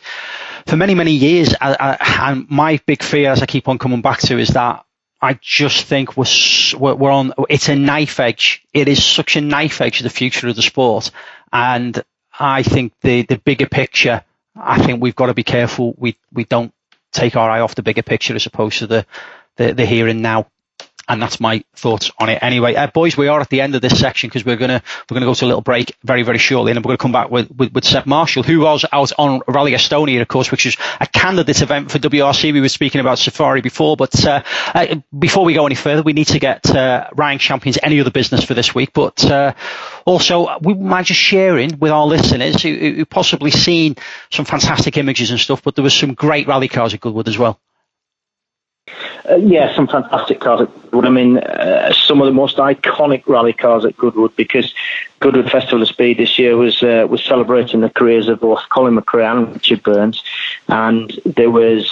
years. And my big fear, as I keep on coming back to, is that I just think we're on. It's a knife edge. It is such a knife edge of the future of the sport, and I think the bigger picture. I think we've got to be careful. We don't take our eye off the bigger picture as opposed to the here and now. And that's my thoughts on it. Anyway, boys, we are at the end of this section because we're gonna go to a little break very shortly, and then we're gonna come back with Seb Marshall, who was out on Rally Estonia, of course, which is a candidate event for WRC. We were speaking about Safari before, but before we go any further, we need to get Ryan Champion's Any Other Business for this week. But also, we might just sharing with our listeners who possibly seen some fantastic images and stuff, but there was some great rally cars at Goodwood as well. Yeah, some fantastic cars at Goodwood. I mean, some of the most iconic rally cars at Goodwood, because Goodwood Festival of Speed this year was celebrating the careers of both Colin McRae and Richard Burns, and there was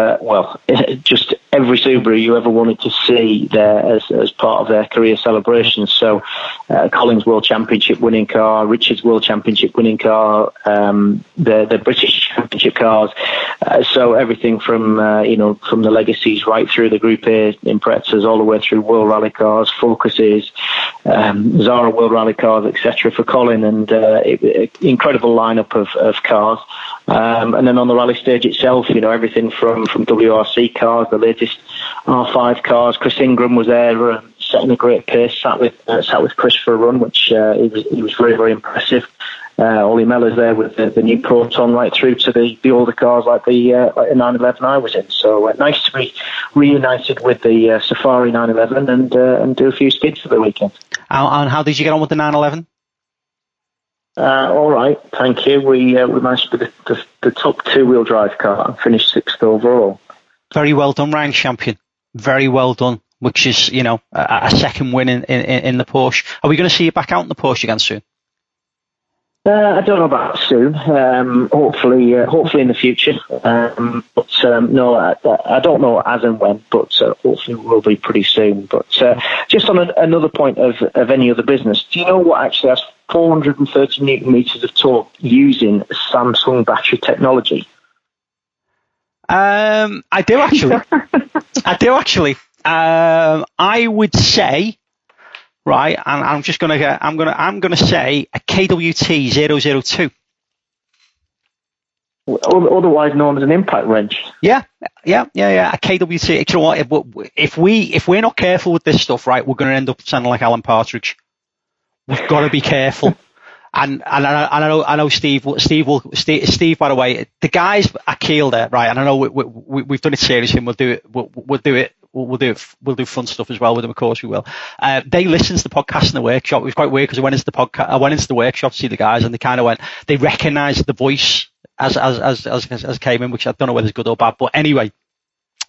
just every Subaru you ever wanted to see there as part of their career celebrations. So Colin's World Championship winning car, Richard's World Championship winning car, the British Championship cars. So everything from from the Legacies right through the Group A Imprezas, all the way through World Rally cars, Focuses, Zara World Rally cars, etc. for Colin, and incredible lineup of cars. And then on the rally stage itself, everything from WRC cars, the latest R5 cars. Chris Ingram was there, setting a great pace. Sat with Chris for a run, which he was very impressive. Ollie Mellor's there with the new Proton, right through to the older cars like the 911 I was in. So nice to be reunited with the Safari 911 and do a few skids for the weekend. And how did you get on with the 911? All right, thank you. We managed to be the top 2-wheel drive car and finished 6th overall. Very well done, Ryan Champion. Very well done. Which is, a second win in the Porsche. Are we going to see you back out in the Porsche again soon? I don't know about soon. Hopefully in the future. No, I don't know as and when, but hopefully it will be pretty soon. But just on another point of Any Other Business, do you know what actually has 430 newton meters of torque using Samsung battery technology? I do actually. I would say. Right, and I'm gonna say a KWT 002. Otherwise known as an impact wrench. Yeah. A KWT. You know what? If we're not careful with this stuff, right, we're going to end up sounding like Alan Partridge. We've got to be careful. And I know Steve. By the way, the guys at Kiel there, right? And I know we've done it seriously, and we'll do fun stuff as well with them. Of course, we will. They listened to the podcast in the workshop. It was quite weird because I went into the workshop to see the guys, and they kind of they recognised the voice as came in, which I don't know whether it's good or bad. But anyway,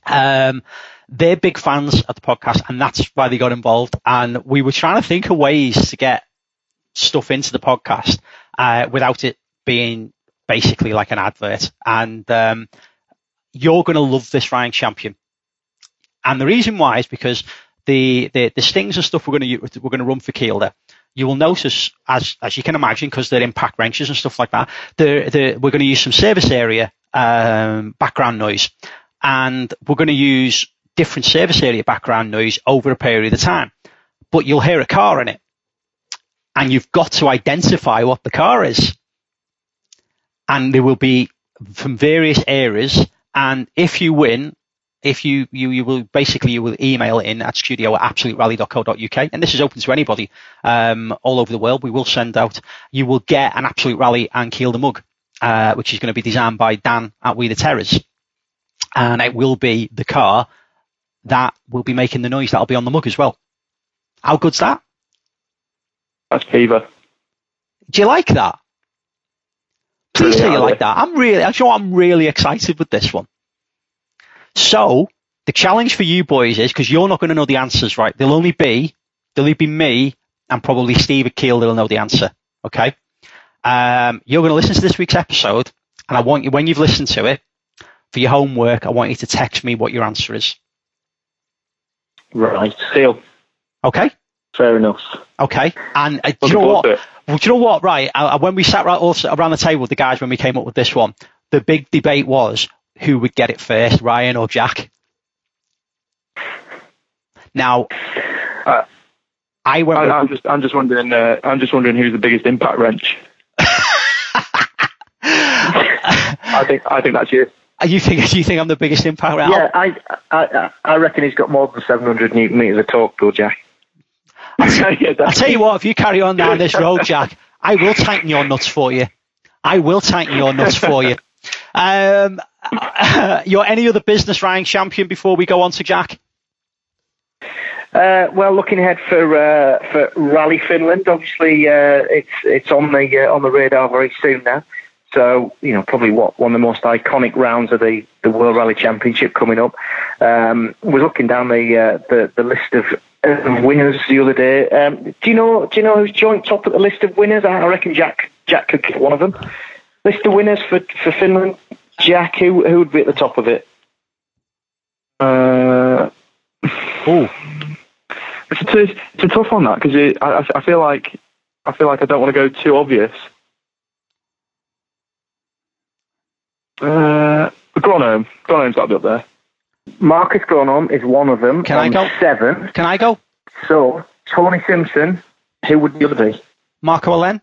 They're big fans of the podcast, and that's why they got involved. And we were trying to think of ways to get stuff into the podcast without it being basically like an advert. And you're going to love this Ryan Champion. And the reason why is because the stings and stuff we're going to run for Kielder, you will notice, as you can imagine, because they're impact wrenches and stuff like that, we're going to use some service area background noise, and we're going to use different service area background noise over a period of time. But you'll hear a car in it, and you've got to identify what the car is. And there will be from various areas, and if you win, you will email in at studio@absoluterally.co.uk, and this is open to anybody all over the world. We will send out, you will get an Absolute Rally and Kielder mug, which is going to be designed by Dan at We the Terrors, and it will be the car that will be making the noise that'll be on the mug as well. How good's that? That's fever. Do you like that? Please say you like that. I'm really excited with this one. So the challenge for you boys is, because you're not going to know the answers, right? There'll only be me and probably Steve at Kielder will know the answer. Okay. You're going to listen to this week's episode, and I want you, when you've listened to it, for your homework, I want you to text me what your answer is. Right. Deal. Okay. Fair enough. Okay. And do you know what? Well, do you know what? Right. When we sat around the table with the guys when we came up with this one, the big debate was who would get it first, Ryan or Jack. Now, I'm just wondering who's the biggest impact wrench. I think that's you. You think I'm the biggest impact wrench? Yeah, I reckon he's got more than 700 newton meters of torque, though, Jack. I'll tell you what, if you carry on down this road, Jack, I will tighten your nuts for you. Your any other business, Ryan Champion, before we go on to Jack? Well, looking ahead for Rally Finland, obviously it's on the radar very soon now. So, probably one of the most iconic rounds of the World Rally Championship coming up. Was looking down the list of winners the other day. Do you know who's joint top at the list of winners? I reckon Jack could get one of them. List of winners for Finland. Jack, who would be at the top of it? It's a tough one, that, because I feel like I don't want to go too obvious. Gronholm's got to be up there. Marcus Gronholm is one of them. Can I go? 7. Can I go? So, Tony Simpson, who would the other be? Marco Allen.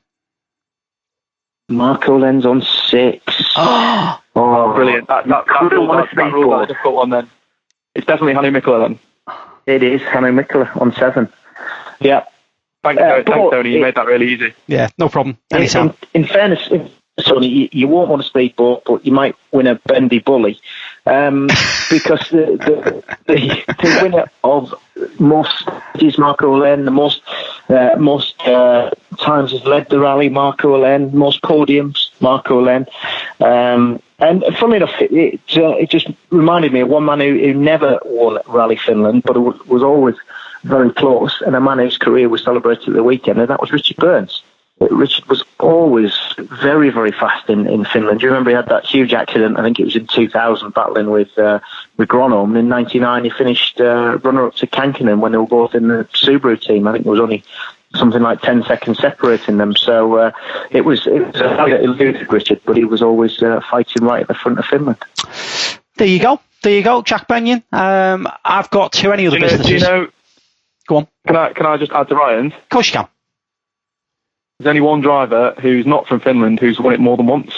Marco Allen's on 6. Oh, brilliant. That rule a difficult one then. It's definitely Hannu Mikkola then. It is Hannu Mikkola on 7. Yeah. Thanks, Tony. You made that really easy. Yeah, no problem. Anytime. In fairness, Tony, you won't want a speedboat, but you might win a bendy bully, because the winner of most is Marco Allen, the most times has led the rally, Marco Allen, most podiums, Marco Allen, and funnily enough, it just reminded me of one man who never won Rally Finland, but was always very close, and a man whose career was celebrated at the weekend, and that was Richard Burns. Richard was always very, very fast in Finland. Do you remember he had that huge accident? I think it was in 2000, battling with Gronholm. In 1999, he finished runner-up to Kankinen when they were both in the Subaru team. I think there was only something like 10 seconds separating them. So it was a rally that eluded Richard, but he was always fighting right at the front of Finland. There you go, Jack Benyon. I've got too many other businesses. Do you know? Go on. Can I just add to Ryan's? Of course you can. There's only one driver who's not from Finland who's won it more than once.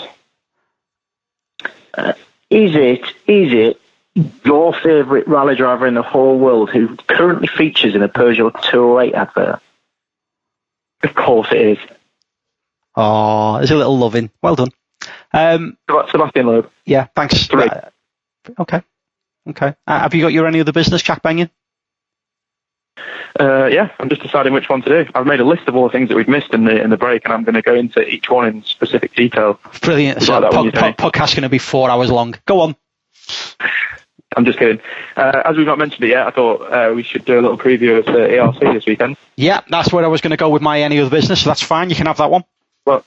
Is it your favourite rally driver in the whole world who currently features in a Peugeot 208 advert? Of course it is. Oh, there's a little loving. Well done. Sebastian Loeb. Yeah, thanks. 3. Okay. Have you got your any other business, Jack Benyon? Yeah, I'm just deciding which one to do. I've made a list of all the things that we've missed in the break, and I'm going to go into each one in specific detail. Brilliant. So the podcast's going to be 4 hours long. Go on. I'm just kidding. As we've not mentioned it yet, I thought we should do a little preview of the ERC this weekend. Yeah, that's where I was going to go with my any other business, so that's fine. You can have that one. Well,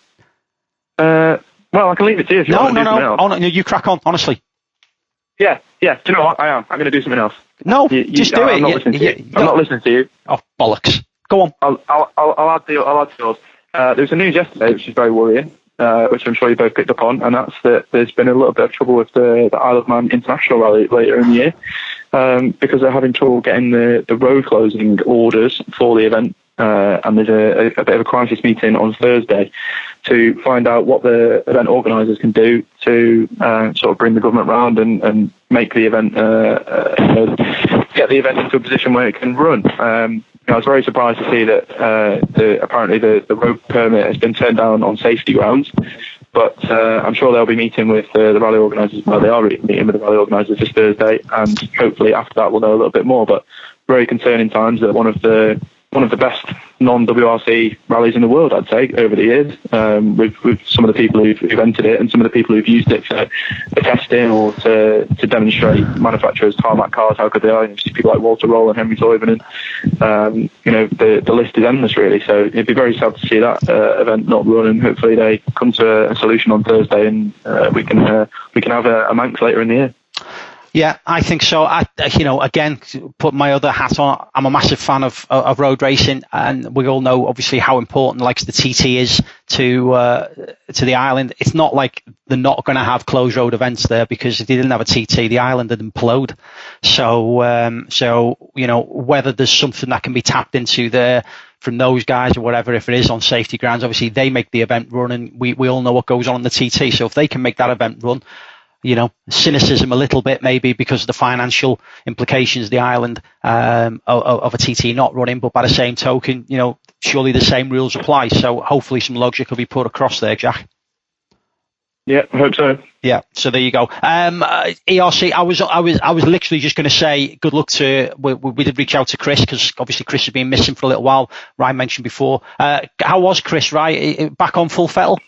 I can leave it to you if you want to do something else. No, you crack on, honestly. Yeah. Do you know what? I am. I'm going to do something else. No, just do it. I'm not listening to you. I'm not listening to you. Oh, bollocks. Go on. I'll add to yours. There was some news yesterday which is very worrying, which I'm sure you both picked up on, and that's that there's been a little bit of trouble with the Isle of Man International Rally later in the year, because they're having trouble getting the road closing orders for the event, and there's a bit of a crisis meeting on Thursday to find out what the event organisers can do to sort of bring the government round and make the event, get the event into a position where it can run. I was very surprised to see that apparently the road permit has been turned down on safety grounds, but I'm sure they'll be meeting with the rally organisers. Well, they are meeting with the rally organisers this Thursday, and hopefully after that we'll know a little bit more. But very concerning times that one of the best non-WRC rallies in the world, I'd say, over the years, with some of the people who've entered it and some of the people who've used it for testing or to demonstrate manufacturers' tarmac cars, how good they are. You see people like Walter Roll and Henry Toivonen, and the list is endless, really. So it'd be very sad to see that event not run, and hopefully they come to a solution on Thursday, and we can have a Manx later in the year. Yeah, I think so. Again, put my other hat on. I'm a massive fan of road racing, and we all know obviously how important like the TT is to the island. It's not like they're not going to have closed road events there, because if they didn't have a TT, the island would implode. So whether there's something that can be tapped into there from those guys or whatever, if it is on safety grounds, obviously they make the event run, and we all know what goes on in the TT. So if they can make that event run, cynicism a little bit maybe because of the financial implications of the island of a TT not running, but by the same token, surely the same rules apply. So hopefully some logic will be put across there, Jack. Yeah, I hope so. Yeah, so there you go. ERC, I was literally just going to say good luck to. We did reach out to Chris, because obviously Chris has been missing for a little while. Ryan mentioned before. How was Chris? Right, back on full fettle?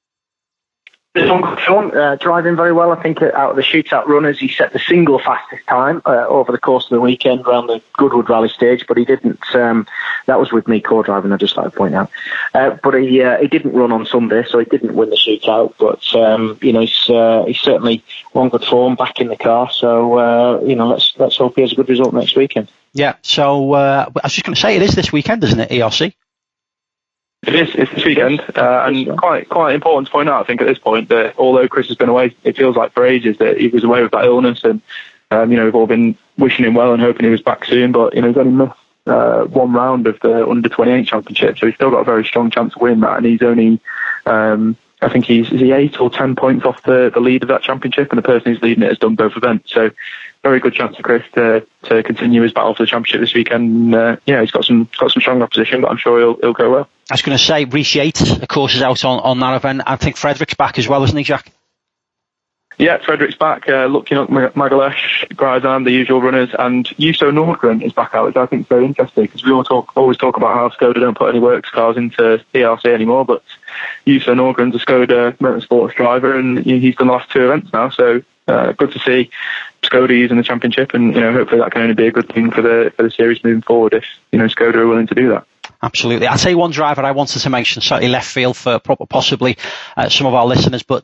Driving very well. I think out of the shootout runners, he set the single fastest time over the course of the weekend around the Goodwood Rally stage, but he didn't. That was with me co-driving, I just like to point out. But he didn't run on Sunday, so he didn't win the shootout. But he's certainly on good form, back in the car. So let's hope he has a good result next weekend. Yeah. So I was just going to say, it is this weekend, isn't it? ERC. It is. It's this weekend, and quite important to point out, I think, at this point, that although Chris has been away, it feels like for ages that he was away with that illness, and we've all been wishing him well and hoping he was back soon. But he's only missed one round of the under-28 championship, so he's still got a very strong chance to win that, and he's only, I think is he 8 or 10 points off the lead of that championship, and the person who's leading it has done both events. So very good chance for Chris to continue his battle for the championship this weekend. He's got some strong opposition, but I'm sure he'll go well. I was going to say, Reece Yates, of course, is out on that event. I think Frederick's back as well, isn't he, Jack? Yeah, Frederick's back. Looking at Magalesh, Gryzan, the usual runners, and Juuso Nordgren is back out, which I think is very interesting, because we always talk about how Skoda don't put any works cars into ERC anymore, but Juuso Nordgren's a Skoda Motorsports driver, and he's done the last 2 events now, so good to see Skoda using the championship, and hopefully that can only be a good thing for the series moving forward if Skoda are willing to do that. Absolutely. I'll tell you one driver I wanted to mention, slightly left field for possibly some of our listeners, but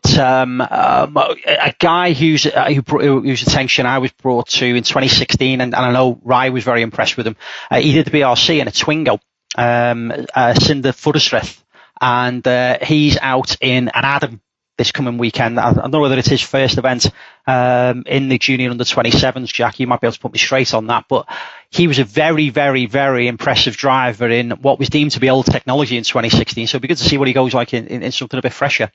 a guy whose attention I was brought to in 2016, and I know Rye was very impressed with him. He did the BRC in a Twingo, Cinder Fudderstreth, and he's out in an Adam this coming weekend. I don't know whether it's his first event in the junior under 27s, Jack. You might be able to put me straight on that, but he was a very, very, very impressive driver in what was deemed to be old technology in 2016. So it'd be good to see what he goes like in something a bit fresher.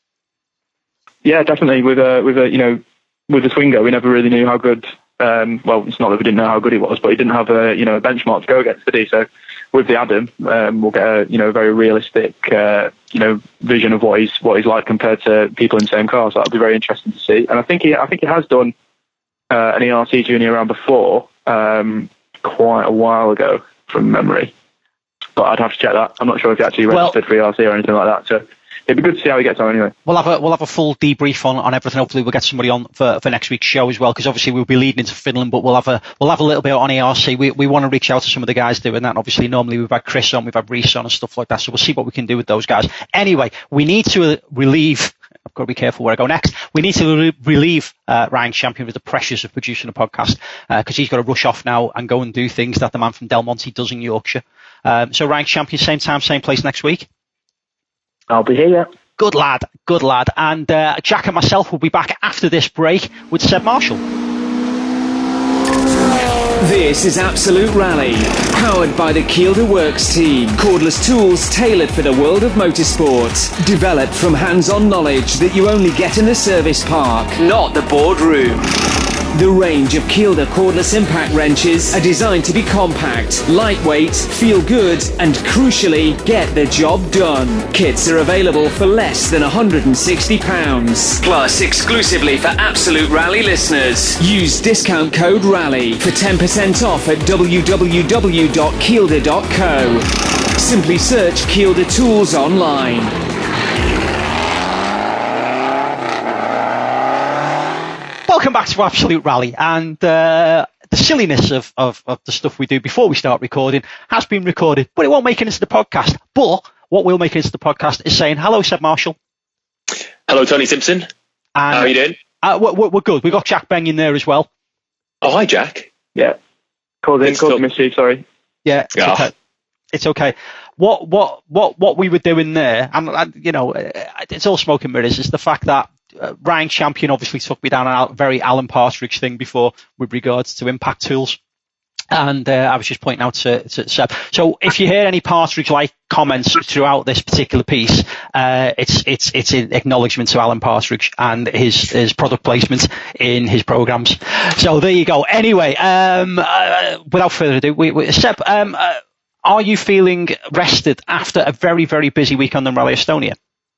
Yeah, definitely. With the Twingo, we never really knew how good. Well, it's not that we didn't know how good he was, but he didn't have a benchmark to go against, did he? So with the Adam, we'll get a very realistic vision of what he's like compared to people in the same car. So that'll be very interesting to see. And I think he has done an ERC junior round before, quite a while ago from memory. But I'd have to check that. I'm not sure if he actually registered for ERC or anything like that. So it'd be good to see how he gets on anyway. We'll have a full debrief on everything. Hopefully we'll get somebody on for next week's show as well, because obviously we'll be leading into Finland, but we'll have a little bit on ARC. We want to reach out to some of the guys doing that. Obviously normally we've had Chris on, we've had Reese on and stuff like that, so we'll see what we can do with those guys. Anyway, we need to relieve, I've got to be careful where I go next. We need to relieve Ryan Champion of the pressures of producing a podcast, because he's got to rush off now and go and do things that the man from Del Monte does in Yorkshire. So Ryan Champion, same time, same place next week. I'll be here, yeah. Good lad. And Jack and myself will be back after this break with Seb Marshall. This is Absolute Rally, powered by the Kielder Works team. Cordless tools tailored for the world of motorsport. Developed from hands-on knowledge that you only get in the service park, not the boardroom. The range of Kielder cordless impact wrenches are designed to be compact, lightweight, feel good, and crucially, get the job done. Kits are available for less than £160. Plus, exclusively for Absolute Rally listeners, use discount code RALLY for 10% off at www.kielder.co. Simply search Kielder Tools online. Welcome back to Absolute Rally, and the silliness of the stuff we do before we start recording has been recorded, but it won't make it into the podcast. But what will make it into the podcast is saying hello, Seb Marshall. Hello, Tony Simpson. And, how are you doing? We're good. We've got Jack Beng in there as well. Oh, hi, Jack. Yeah. Called to miss you, sorry. Yeah, okay. It's okay. What we were doing there, and you know, it's all smoke and mirrors, is the fact that Ryan Champion obviously took me down a very Alan Partridge thing before with regards to impact tools. And I was just pointing out to Seb. So if you hear any Partridge-like comments throughout this particular piece, it's in acknowledgement to Alan Partridge and his product placement in his programs. So there you go. Anyway, without further ado, Seb, are you feeling rested after a very, very busy week on the Rally Estonia?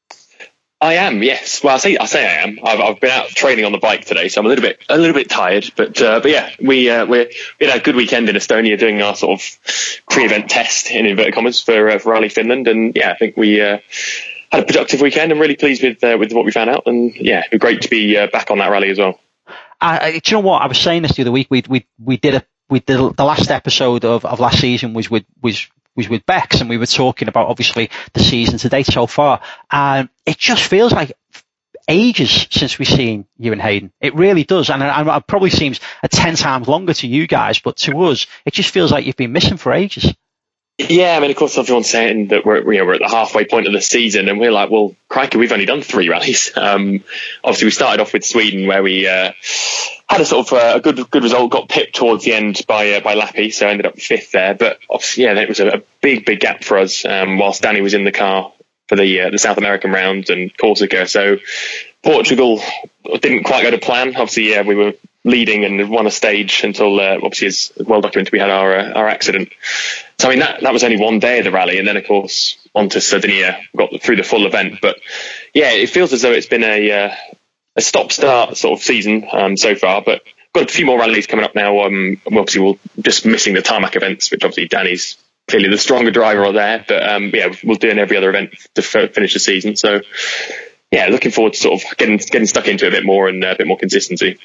I am, yes. Well, I say I am. I've been out training on the bike today, so I'm a little bit tired. But yeah, we had a good weekend in Estonia doing our sort of pre-event test in inverted commas for Rally Finland, and yeah, I think we had a productive weekend. I'm really pleased with what we found out, and yeah, it'd be great to be back on that rally as well. Do you know what? I was saying this the other week. We did the last episode of last season was with Bex, and we were talking about obviously the season to date so far, and it just feels like ages since we've seen you and Hayden. It really does, and it probably seems 10 times longer to you guys, but to us it just feels like you've been missing for ages. Yeah, I mean, of course, everyone's saying that we're at the halfway point of the season, and we're like, well, crikey, we've only done 3 rallies. Obviously, we started off with Sweden, where we had a sort of a good result, got pipped towards the end by Lappi, so ended up 5th there. But obviously, yeah, it was a big gap for us whilst Danny was in the car for the South American round and Corsica. So Portugal didn't quite go to plan. Obviously, yeah, we were leading and won a stage until obviously, as well documented, we had our accident. So I mean that was only one day of the rally, and then of course on to Sardinia, got through the full event. But yeah, it feels as though it's been a stop-start sort of season so far. But got a few more rallies coming up now. Obviously we're just missing the tarmac events, which obviously Danny's clearly the stronger driver there. But yeah, we'll do in every other event to finish the season. So yeah, looking forward to sort of getting stuck into it a bit more and a bit more consistency.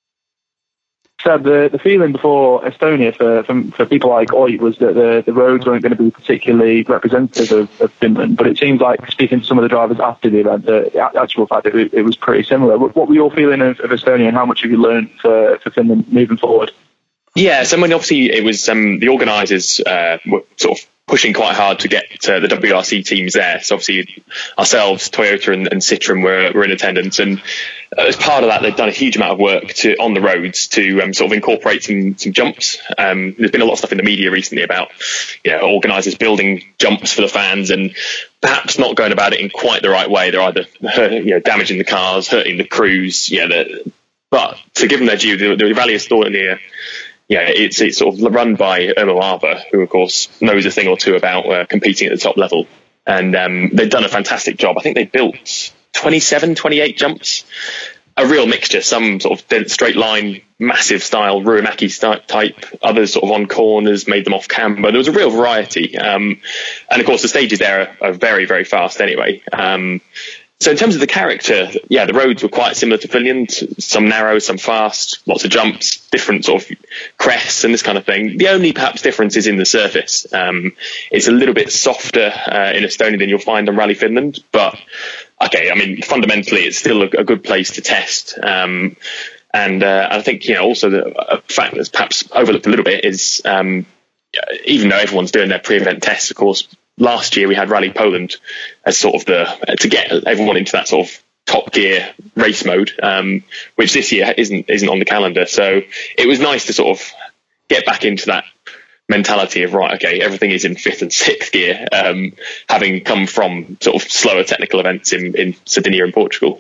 Seb, the feeling before Estonia for people like Oit was that the roads weren't going to be particularly representative of Finland, but it seems like, speaking to some of the drivers after the event, the actual fact it was pretty similar. What were your feeling of Estonia, and how much have you learned for Finland moving forward? Yeah, so I mean, obviously it was the organisers were sort of pushing quite hard to get the WRC teams there. So obviously ourselves, Toyota and Citroen were in attendance, and as part of that, they've done a huge amount of work on the roads to sort of incorporate some jumps. There's been a lot of stuff in the media recently about organisers building jumps for the fans and perhaps not going about it in quite the right way. They're either damaging the cars, hurting the crews. But to give them their due, the Rally Estonia, it's sort of run by Irma Marva, who of course knows a thing or two about competing at the top level, and they've done a fantastic job. I think they built 28 jumps, a real mixture, some sort of straight line, massive style, Ruamaki type, others sort of on corners, made them off camber. There was a real variety. And of course, the stages there are very, very fast anyway. So in terms of the character, yeah, the roads were quite similar to Finland, some narrow, some fast, lots of jumps, different sort of crests and this kind of thing. The only perhaps difference is in the surface. It's a little bit softer in Estonia than you'll find on Rally Finland, but okay, I mean, fundamentally, it's still a good place to test. And I think, also the fact that's perhaps overlooked a little bit is, even though everyone's doing their pre-event tests, of course, last year we had Rally Poland as sort of to get everyone into that sort of top gear race mode, which this year isn't on the calendar. So it was nice to sort of get back into that mentality of, right, okay, everything is in 5th and 6th gear, having come from sort of slower technical events in Sardinia and Portugal.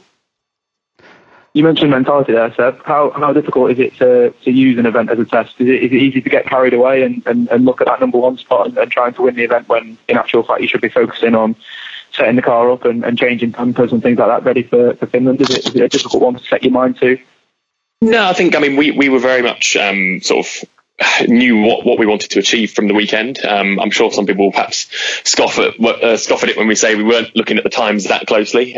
You mentioned mentality there, Seb. How difficult is it to use an event as a test? Is it easy to get carried away and look at that number one spot and trying to win the event when, in actual fact, you should be focusing on setting the car up and changing dampers and things like that ready for Finland? Is it a difficult one to set your mind to? No, I think, we were very much sort of knew what we wanted to achieve from the weekend. I'm sure some people will perhaps scoff at it when we say we weren't looking at the times that closely.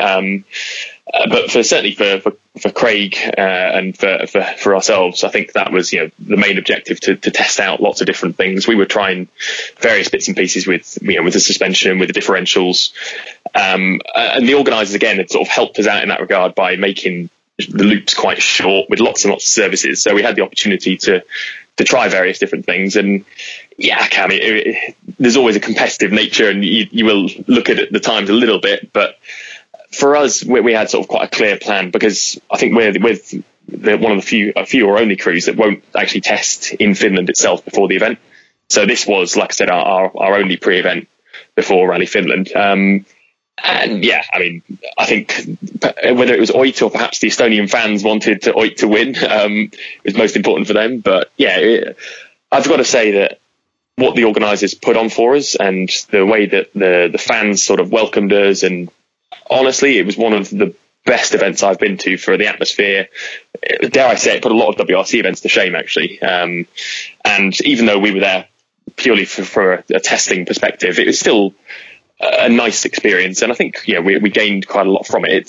But certainly for Craig and for ourselves, I think that was the main objective to test out lots of different things. We were trying various bits and pieces with the suspension, with the differentials, and the organisers again had sort of helped us out in that regard by making the loops quite short with lots and lots of services. So we had the opportunity to try various different things. And yeah, there's always a competitive nature, and you will look at the times a little bit, but for us, we had sort of quite a clear plan, because I think we're with one of the few or only crews that won't actually test in Finland itself before the event. So this was, like I said, our only pre-event before Rally Finland. And yeah, I think whether it was Oit or perhaps the Estonian fans wanted Oit to win, was most important for them. But yeah, I've got to say that what the organisers put on for us and the way that the fans sort of welcomed us, and honestly, it was one of the best events I've been to for the atmosphere. Dare I say it, put a lot of WRC events to shame, actually. And even though we were there purely for a testing perspective, it was still a nice experience. And I think we gained quite a lot from it.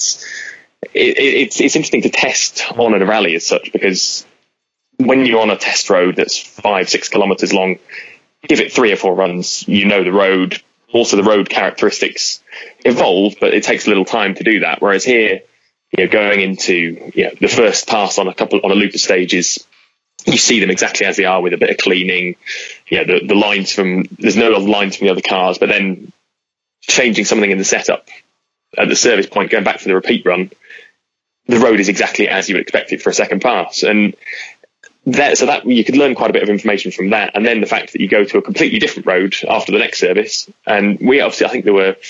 It's interesting to test on a rally as such, because when you're on a test road that's 5-6 kilometres long, give it 3 or 4 runs, the road. Also, the road characteristics evolve, but it takes a little time to do that. Whereas here, going into the first pass on a loop of stages, you see them exactly as they are with a bit of cleaning. The lines there's no lines from the other cars, but then changing something in the setup at the service point, going back for the repeat run, the road is exactly as you would expect it for a second pass, and so that you could learn quite a bit of information from that. And then the fact that you go to a completely different road after the next service, and we obviously, I think there were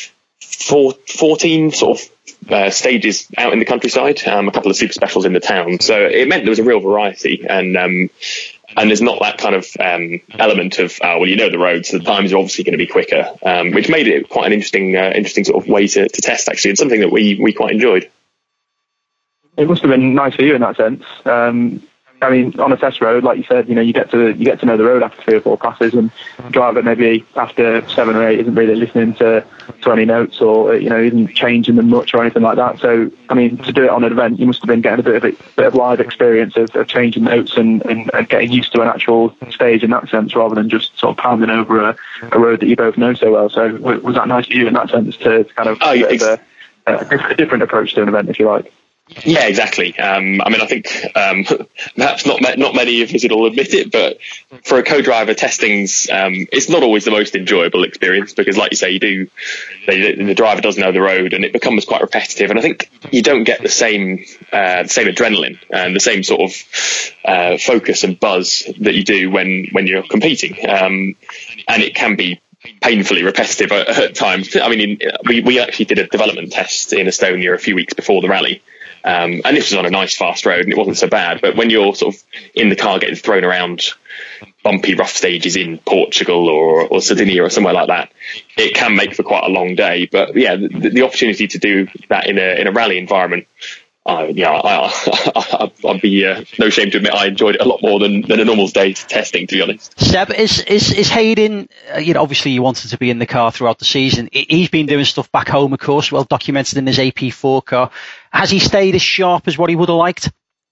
14 sort of stages out in the countryside, a couple of super specials in the town, so it meant there was a real variety, and there's not that kind of element of the road, so the times are obviously going to be quicker, which made it quite an interesting sort of way to test, actually, and something that we quite enjoyed. It must have been nice for you in that sense. On a test road, like you said, you get to know the road after 3 or 4 passes, and the driver maybe after 7 or 8 isn't really listening to any notes, or isn't changing them much or anything like that. So to do it on an event, you must have been getting a bit of live experience of changing notes and getting used to an actual stage in that sense, rather than just sort of pounding over a road that you both know so well. So was that nice for you in that sense to kind of a different approach to an event, if you like? Yeah, exactly. I think perhaps not many of us will admit it, but for a co-driver, testings, it's not always the most enjoyable experience, because, like you say, the driver does know the road, and it becomes quite repetitive. And I think you don't get the same adrenaline and the same sort of focus and buzz that you do when you're competing. And it can be painfully repetitive at times. We actually did a development test in Estonia a few weeks before the rally. And this was on a nice fast road, and it wasn't so bad. But when you're sort of in the car getting thrown around bumpy, rough stages in Portugal or Sardinia or somewhere like that, it can make for quite a long day. But yeah, the opportunity to do that in a rally environment, I'd be no shame to admit I enjoyed it a lot more than a normal day's testing, to be honest. Seb, is Hayden, obviously you wanted to be in the car throughout the season. He's been doing stuff back home, of course, well documented in his AP4 car. Has he stayed as sharp as what he would have liked?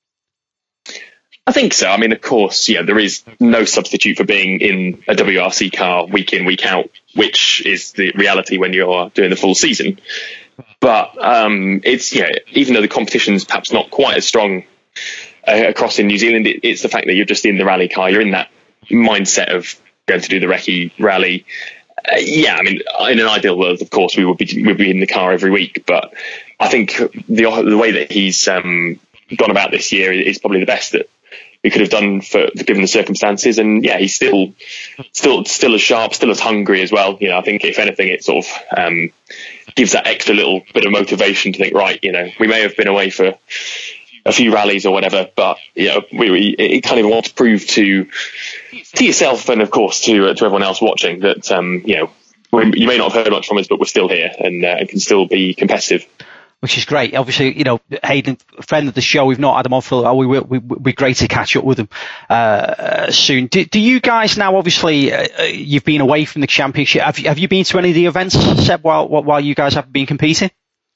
I think so. I mean, of course, there is no substitute for being in a WRC car week in, week out, which is the reality when you're doing the full season. But it's even though the competition's perhaps not quite as strong across in New Zealand, it's the fact that you're just in the rally car. You're in that mindset of going to do the recce rally. I mean, in an ideal world, of course, we'd be in the car every week. But I think the way that he's gone about this year is probably the best that we could have done for given the circumstances. And he's still as sharp, still as hungry as well. I think if anything, it sort of gives that extra little bit of motivation to think, right, we may have been away for a few rallies or whatever, but it kind of wants to prove to yourself and of course to everyone else watching that you may not have heard much from us, but we're still here and can still be competitive. Which is great. Obviously, Hayden, friend of the show, we've not had him on for a while. We'd be great to catch up with him soon. Do you guys now, obviously, you've been away from the championship. Have you been to any of the events, Seb, while you guys have been competing?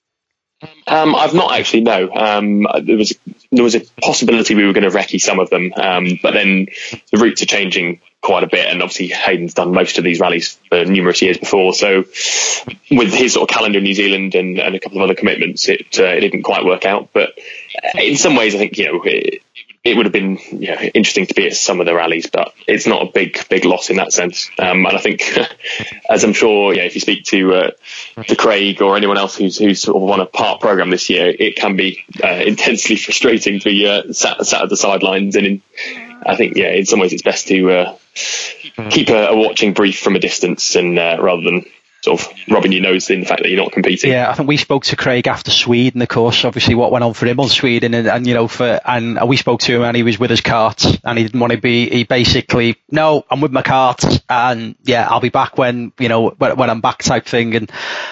I've not actually, no. There was a possibility we were going to recce some of them, but then the routes are changing quite a bit, and obviously Hayden's done most of these rallies for numerous years before, so with his sort of calendar in New Zealand and a couple of other commitments, it didn't quite work out. But in some ways, I think it would have been interesting to be at some of the rallies, but it's not a big loss in that sense. And I think, as I'm sure, if you speak to Craig or anyone else who's sort of on a part program this year, it can be intensely frustrating to be sat at the sidelines. And I think, in some ways, it's best to keep a watching brief from a distance, and rather than sort of rubbing your nose in the fact that you're not competing. Yeah, I think we spoke to Craig after Sweden, of course, obviously what went on for him on Sweden, and we spoke to him and he was with his karts and he didn't want to be, he basically, no, I'm with my karts and I'll be back when I'm back type thing. And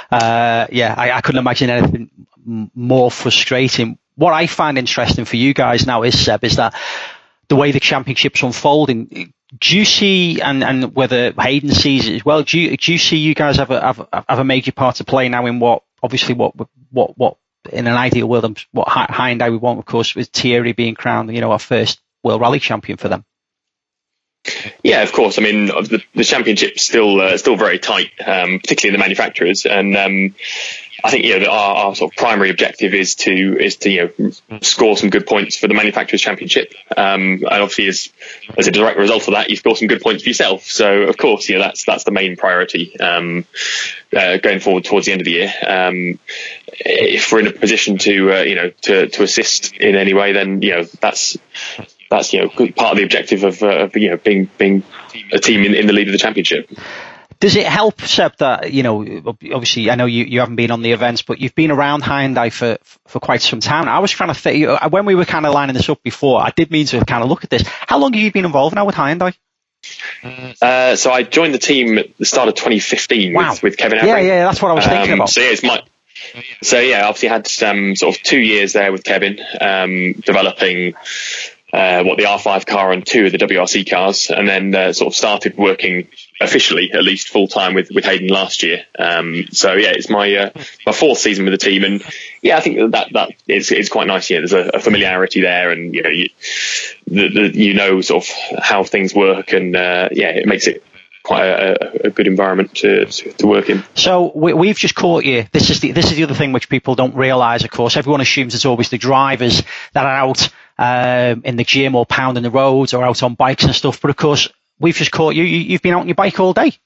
I couldn't imagine anything more frustrating. What I find interesting for you guys now is, Seb, is that the way the championship's unfolding, do you see, and whether Hayden sees it as well, do you see you guys have a major part to play now in what in an ideal world, what Hyundai we want, of course, with Thierry being crowned, our first World Rally champion for them? Yeah, of course. I mean, the championship's still very tight, particularly in the manufacturers, and I think our sort of primary objective is to score some good points for the manufacturers championship, and obviously as a direct result of that, you score some good points for yourself. So of course, that's the main priority going forward towards the end of the year. If we're in a position to assist in any way, then that's part of the objective of being a team in the lead of the championship. Does it help, Seb, that, obviously I know you haven't been on the events, but you've been around Hyundai for quite some time. I was trying to think, when we were kind of lining this up before, I did mean to kind of look at this. How long have you been involved now with Hyundai? So I joined the team at the start of 2015 with Kevin Evering. Yeah, that's what I was thinking about. Obviously had some sort of 2 years there with Kevin, developing the R5 car and 2 of the WRC cars, and then sort of started working officially, at least full time, with Hayden last year. It's my 4th season with the team, and I think that it's quite nice. There's a familiarity there, and sort of how things work, and it makes it quite a good environment to work in. So we've just caught you. This is the other thing which people don't realise. Of course, everyone assumes it's always the drivers that are out in the gym or pounding the roads or out on bikes and stuff. But of course, we've just caught you. You've been out on your bike all day.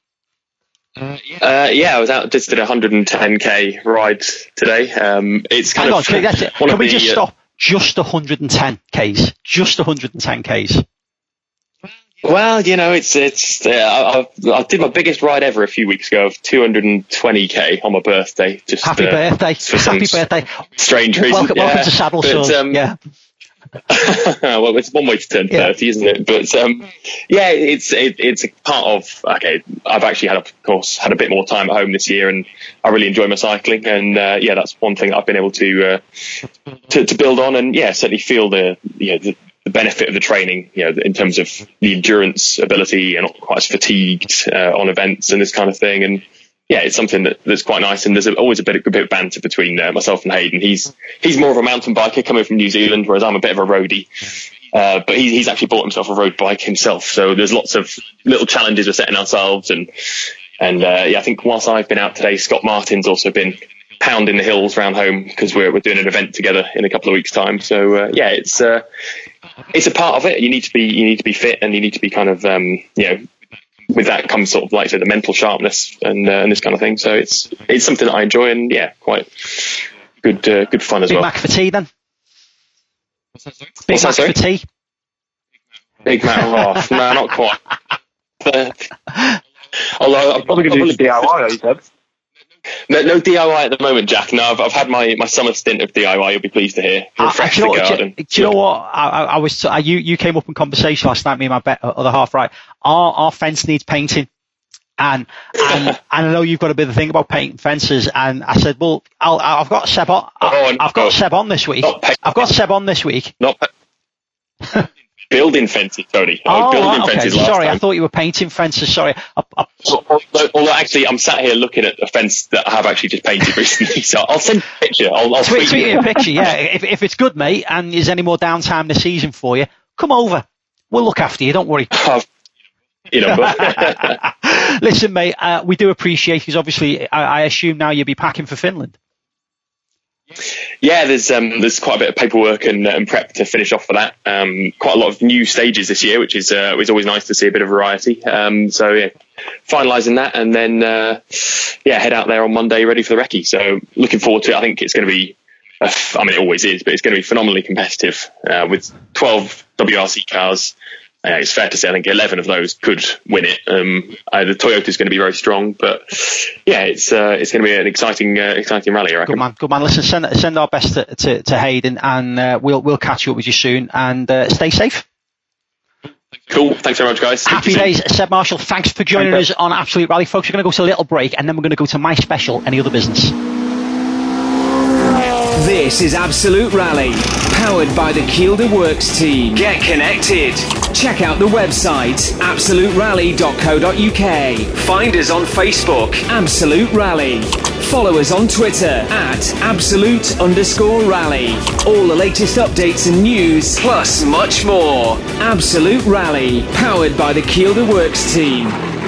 I was out, just did a 110k ride today. It's kind of. Can we just stop? Just 110k's. Just 110k's. Well, I did my biggest ride ever a few weeks ago of 220k on my birthday. Happy birthday! Happy birthday! Strange reason. Welcome to Saddle Sun. Well, it's one way to turn 30, isn't it? But it's a part of. Okay, I've actually of course had a bit more time at home this year, and I really enjoy my cycling. And that's one thing that I've been able to build on, and certainly feel the benefit of the training, in terms of the endurance ability and not quite as fatigued on events and this kind of thing. And it's something that's quite nice. And there's always a bit of banter between myself and Hayden. He's more of a mountain biker coming from New Zealand, whereas I'm a bit of a roadie. But he's actually bought himself a road bike himself. So there's lots of little challenges we're setting ourselves. And I think whilst I've been out today, Scott Martin's also been pounding the hills around home because we're doing an event together in a couple of weeks' time. So it's a part of it. You need to be fit, and you need to be kind of with that comes sort of like the mental sharpness and this kind of thing. So it's something that I enjoy, and quite good fun as well. Big Mac for tea then. Big Mac for tea. Big Mac off. No, not quite. Although I'm probably going to do DIY. You said. No DIY at the moment, Jack. No, I've had my summer stint of DIY. You'll be pleased to hear. Refresh the garden. Do you know what? You came up in conversation last night. Me and my other half, right? Our fence needs painting, and I know you've got a bit of a thing about painting fences. And I said, well, I've got Seb on. I've got Seb on this week. I've got Seb on this week. Not building fences, Tony. Fences last Sorry, time. I thought you were painting fences. Sorry. Although actually, I'm sat here looking at a fence that I have actually just painted recently. So I'll send you a picture. I'll tweet you a picture. Yeah, if it's good, mate, and there's any more downtime this season for you, come over. We'll look after you. Don't worry. Listen, mate, we do appreciate, because obviously I assume now you'll be packing for Finland. Yeah, there's quite a bit of paperwork and prep to finish off for that. Quite a lot of new stages this year, which is always nice to see a bit of variety. Finalising that, and then head out there on Monday ready for the recce. So looking forward to it. I think it's going to be, it always is, but it's going to be phenomenally competitive with 12 WRC cars. It's fair to say I think 11 of those could win it. The Toyota's going to be very strong, but it's going to be an exciting rally, I reckon. Good man. Listen, send our best to Hayden, and we'll catch up with you soon. And stay safe. Cool. Thanks very much, guys. Happy days, Seb Marshall. Thanks for joining us on Absolute Rally, folks. We're going to go to a little break, and then we're going to go to my special, Any Other Business. This is Absolute Rally, powered by the Kielder Works team. Get connected. Check out the website, absoluterally.co.uk. Find us on Facebook, Absolute Rally. Follow us on Twitter @absolute_rally. All the latest updates and news, plus much more. Absolute Rally, powered by the Kielder Works team.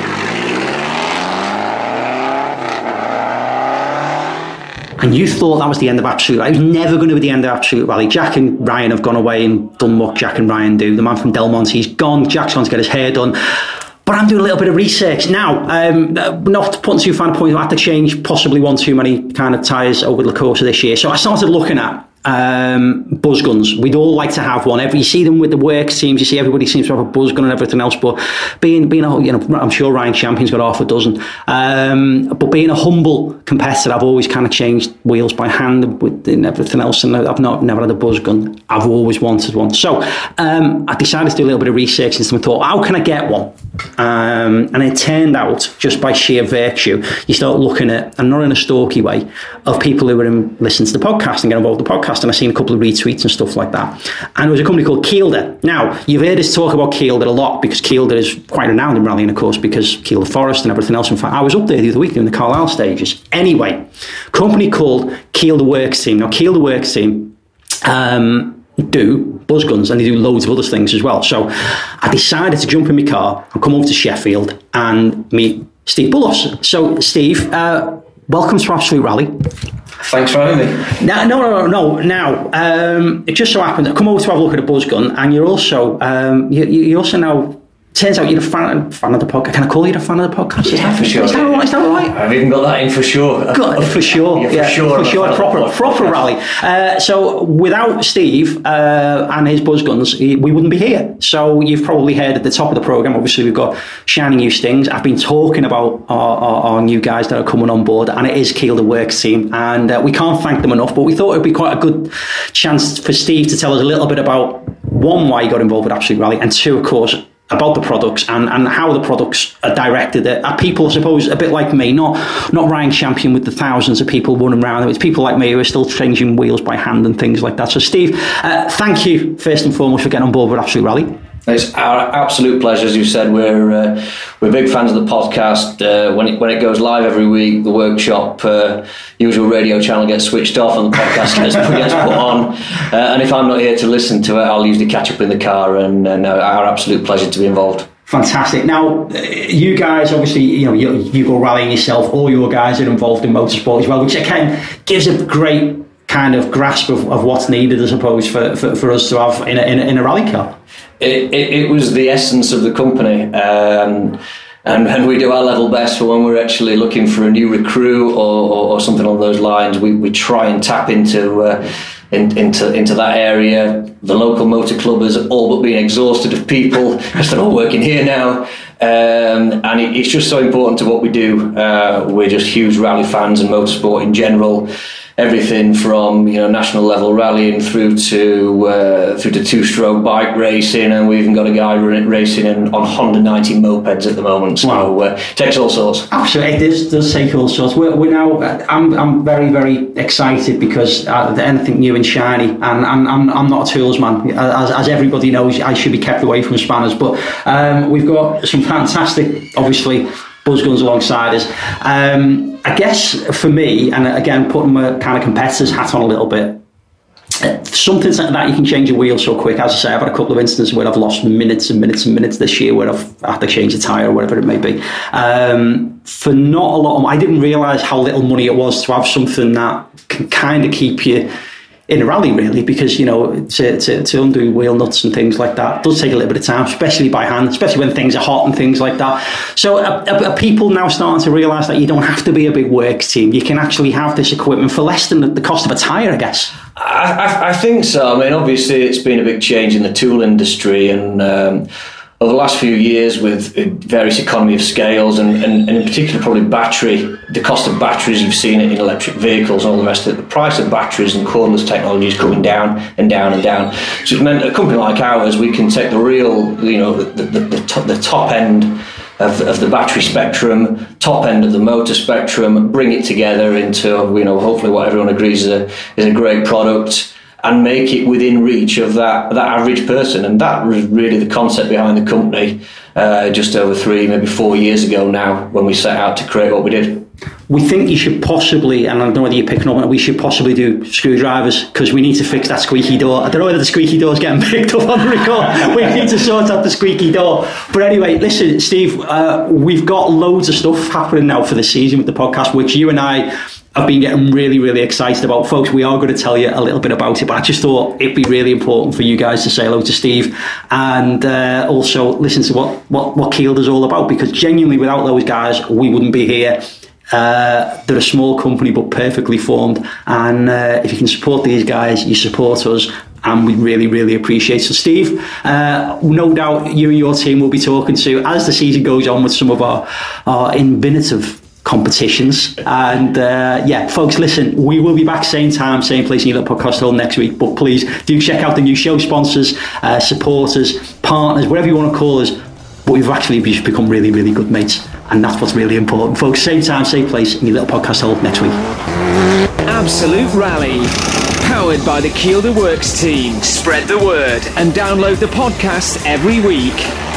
And you thought that was the end of Absolute Rally. It was never going to be the end of Absolute Rally. Jack and Ryan have gone away and done what Jack and Ryan do. The man from Del Monte's gone. Jack's gone to get his hair done. But I'm doing a little bit of research now. Not putting too fine a point, I had to change possibly one too many kind of tyres over the course of this year. So I started looking at buzz guns. We'd all like to have one. You see them with the works teams. You see everybody seems to have a buzz gun and everything else. But being I'm sure Ryan Champion's got half a dozen. But being a humble competitor, I've always kind of changed wheels by hand and everything else. And I've never had a buzz gun. I've always wanted one. So I decided to do a little bit of research into and thought, how can I get one? And it turned out, just by sheer virtue, you start looking at, and not in a stalky way, of people who are listening to the podcast and get involved with the podcast. And I've seen a couple of retweets and stuff like that. And there was a company called Kielder. Now, you've heard us talk about Kielder a lot, because Kielder is quite renowned in rallying, of course, because Kielder Forest and everything else. In fact, I was up there the other week doing the Carlisle stages. Anyway, company called Kielder Works Team. Now, Kielder Works Team do buzz guns, and they do loads of other things as well. So I decided to jump in my car and come over to Sheffield and meet Steve Bulloss. So, Steve, welcome to Absolute Rally. Thanks for having me. No. Now, it just so happened I come over to have a look at a buzz gun, and you're also you also now Turns out you're a fan of the podcast. Can I call you a fan of the podcast? Yeah, for sure. Is that all right? I've even got that in for sure. For sure. For sure. Proper rally. So without Steve and his Buzz Guns, we wouldn't be here. So you've probably heard at the top of the programme, obviously we've got Shiny New Stings. I've been talking about our new guys that are coming on board, and it is Kielder Works team. And we can't thank them enough, but we thought it would be quite a good chance for Steve to tell us a little bit about, one, why he got involved with Absolute Rally, and two, of course, about the products and how the products are directed at people, I suppose, a bit like me, not Ryan Champion with the thousands of people running around. It's people like me who are still changing wheels by hand and things like that. So Steve, thank you first and foremost for getting on board with Absolute Rally. It's our absolute pleasure. As you said, we're big fans of the podcast. When it goes live every week, the workshop usual radio channel gets switched off and the podcast gets put on. And if I'm not here to listen to it, I'll usually catch up in the car. And our absolute pleasure to be involved. Fantastic. Now, you guys, obviously, you go rallying yourself. All your guys are involved in motorsport as well, which again gives a great kind of grasp of what's needed, I suppose, for us to have in a rally car. It was the essence of the company, and we do our level best for when we're actually looking for a new recruit or something along those lines. We try and tap into that area. The local motor club has all but been exhausted of people as they're all working here now, and it's just so important to what we do. We're just huge rally fans and motorsport in general. Everything from national level rallying through to two-stroke bike racing, and we've even got a guy racing on Honda 90 mopeds at the moment. So it takes all sorts. Absolutely, it does take all sorts. We're now. I'm very, very excited because anything new and shiny, and I'm not a tools man. As everybody knows, I should be kept away from spanners. But we've got some fantastic, obviously, Buzz Guns alongside us. I guess for me, and again, putting my kind of competitor's hat on a little bit, something like that you can change a wheel so quick. As I say, I've had a couple of instances where I've lost minutes and minutes and minutes this year where I've had to change a tyre or whatever it may be. For not a lot of, I didn't realise how little money it was to have something that can kind of keep you in a rally, really, because to undo wheel nuts and things like that does take a little bit of time, especially by hand, especially when things are hot and things like that. So are people now starting to realise that you don't have to be a big works team? You can actually have this equipment for less than the cost of a tyre, I guess. I think so. I mean, obviously it's been a big change in the tool industry, and over the last few years with various economy of scales and in particular probably the cost of batteries, you've seen it in electric vehicles and all the rest of it. The price of batteries and cordless technology is coming down and down and down. So it meant a company like ours, we can take the real, the top end of the battery spectrum, top end of the motor spectrum, bring it together into, hopefully what everyone agrees is a great product, and make it within reach of that average person. And that was really the concept behind the company just over 3, maybe 4 years ago now, when we set out to create what we did. We think you should possibly, and I don't know whether you're picking up on it, we should possibly do screwdrivers, because we need to fix that squeaky door. I don't know whether the squeaky door's getting picked up on the record. We need to sort out the squeaky door. But anyway, listen, Steve, we've got loads of stuff happening now for the season with the podcast, which you and I I've been getting really, really excited about. Folks, we are going to tell you a little bit about it, but I just thought it'd be really important for you guys to say hello to Steve and also listen to what Kielder's all about, because genuinely without those guys we wouldn't be here. They're a small company but perfectly formed, and if you can support these guys, you support us, and we really, really appreciate it. So Steve, no doubt you and your team will be talking to, as the season goes on, with some of our innovative competitions. And folks, listen, we will be back same time, same place in your little podcast hole next week, but please do check out the new show sponsors, supporters, partners, whatever you want to call us. But we've actually just become really, really good mates, and that's what's really important. Folks, same time, same place in your little podcast hole next week. Absolute Rally, powered by the Kielder Works team. Spread the word and download the podcast every week.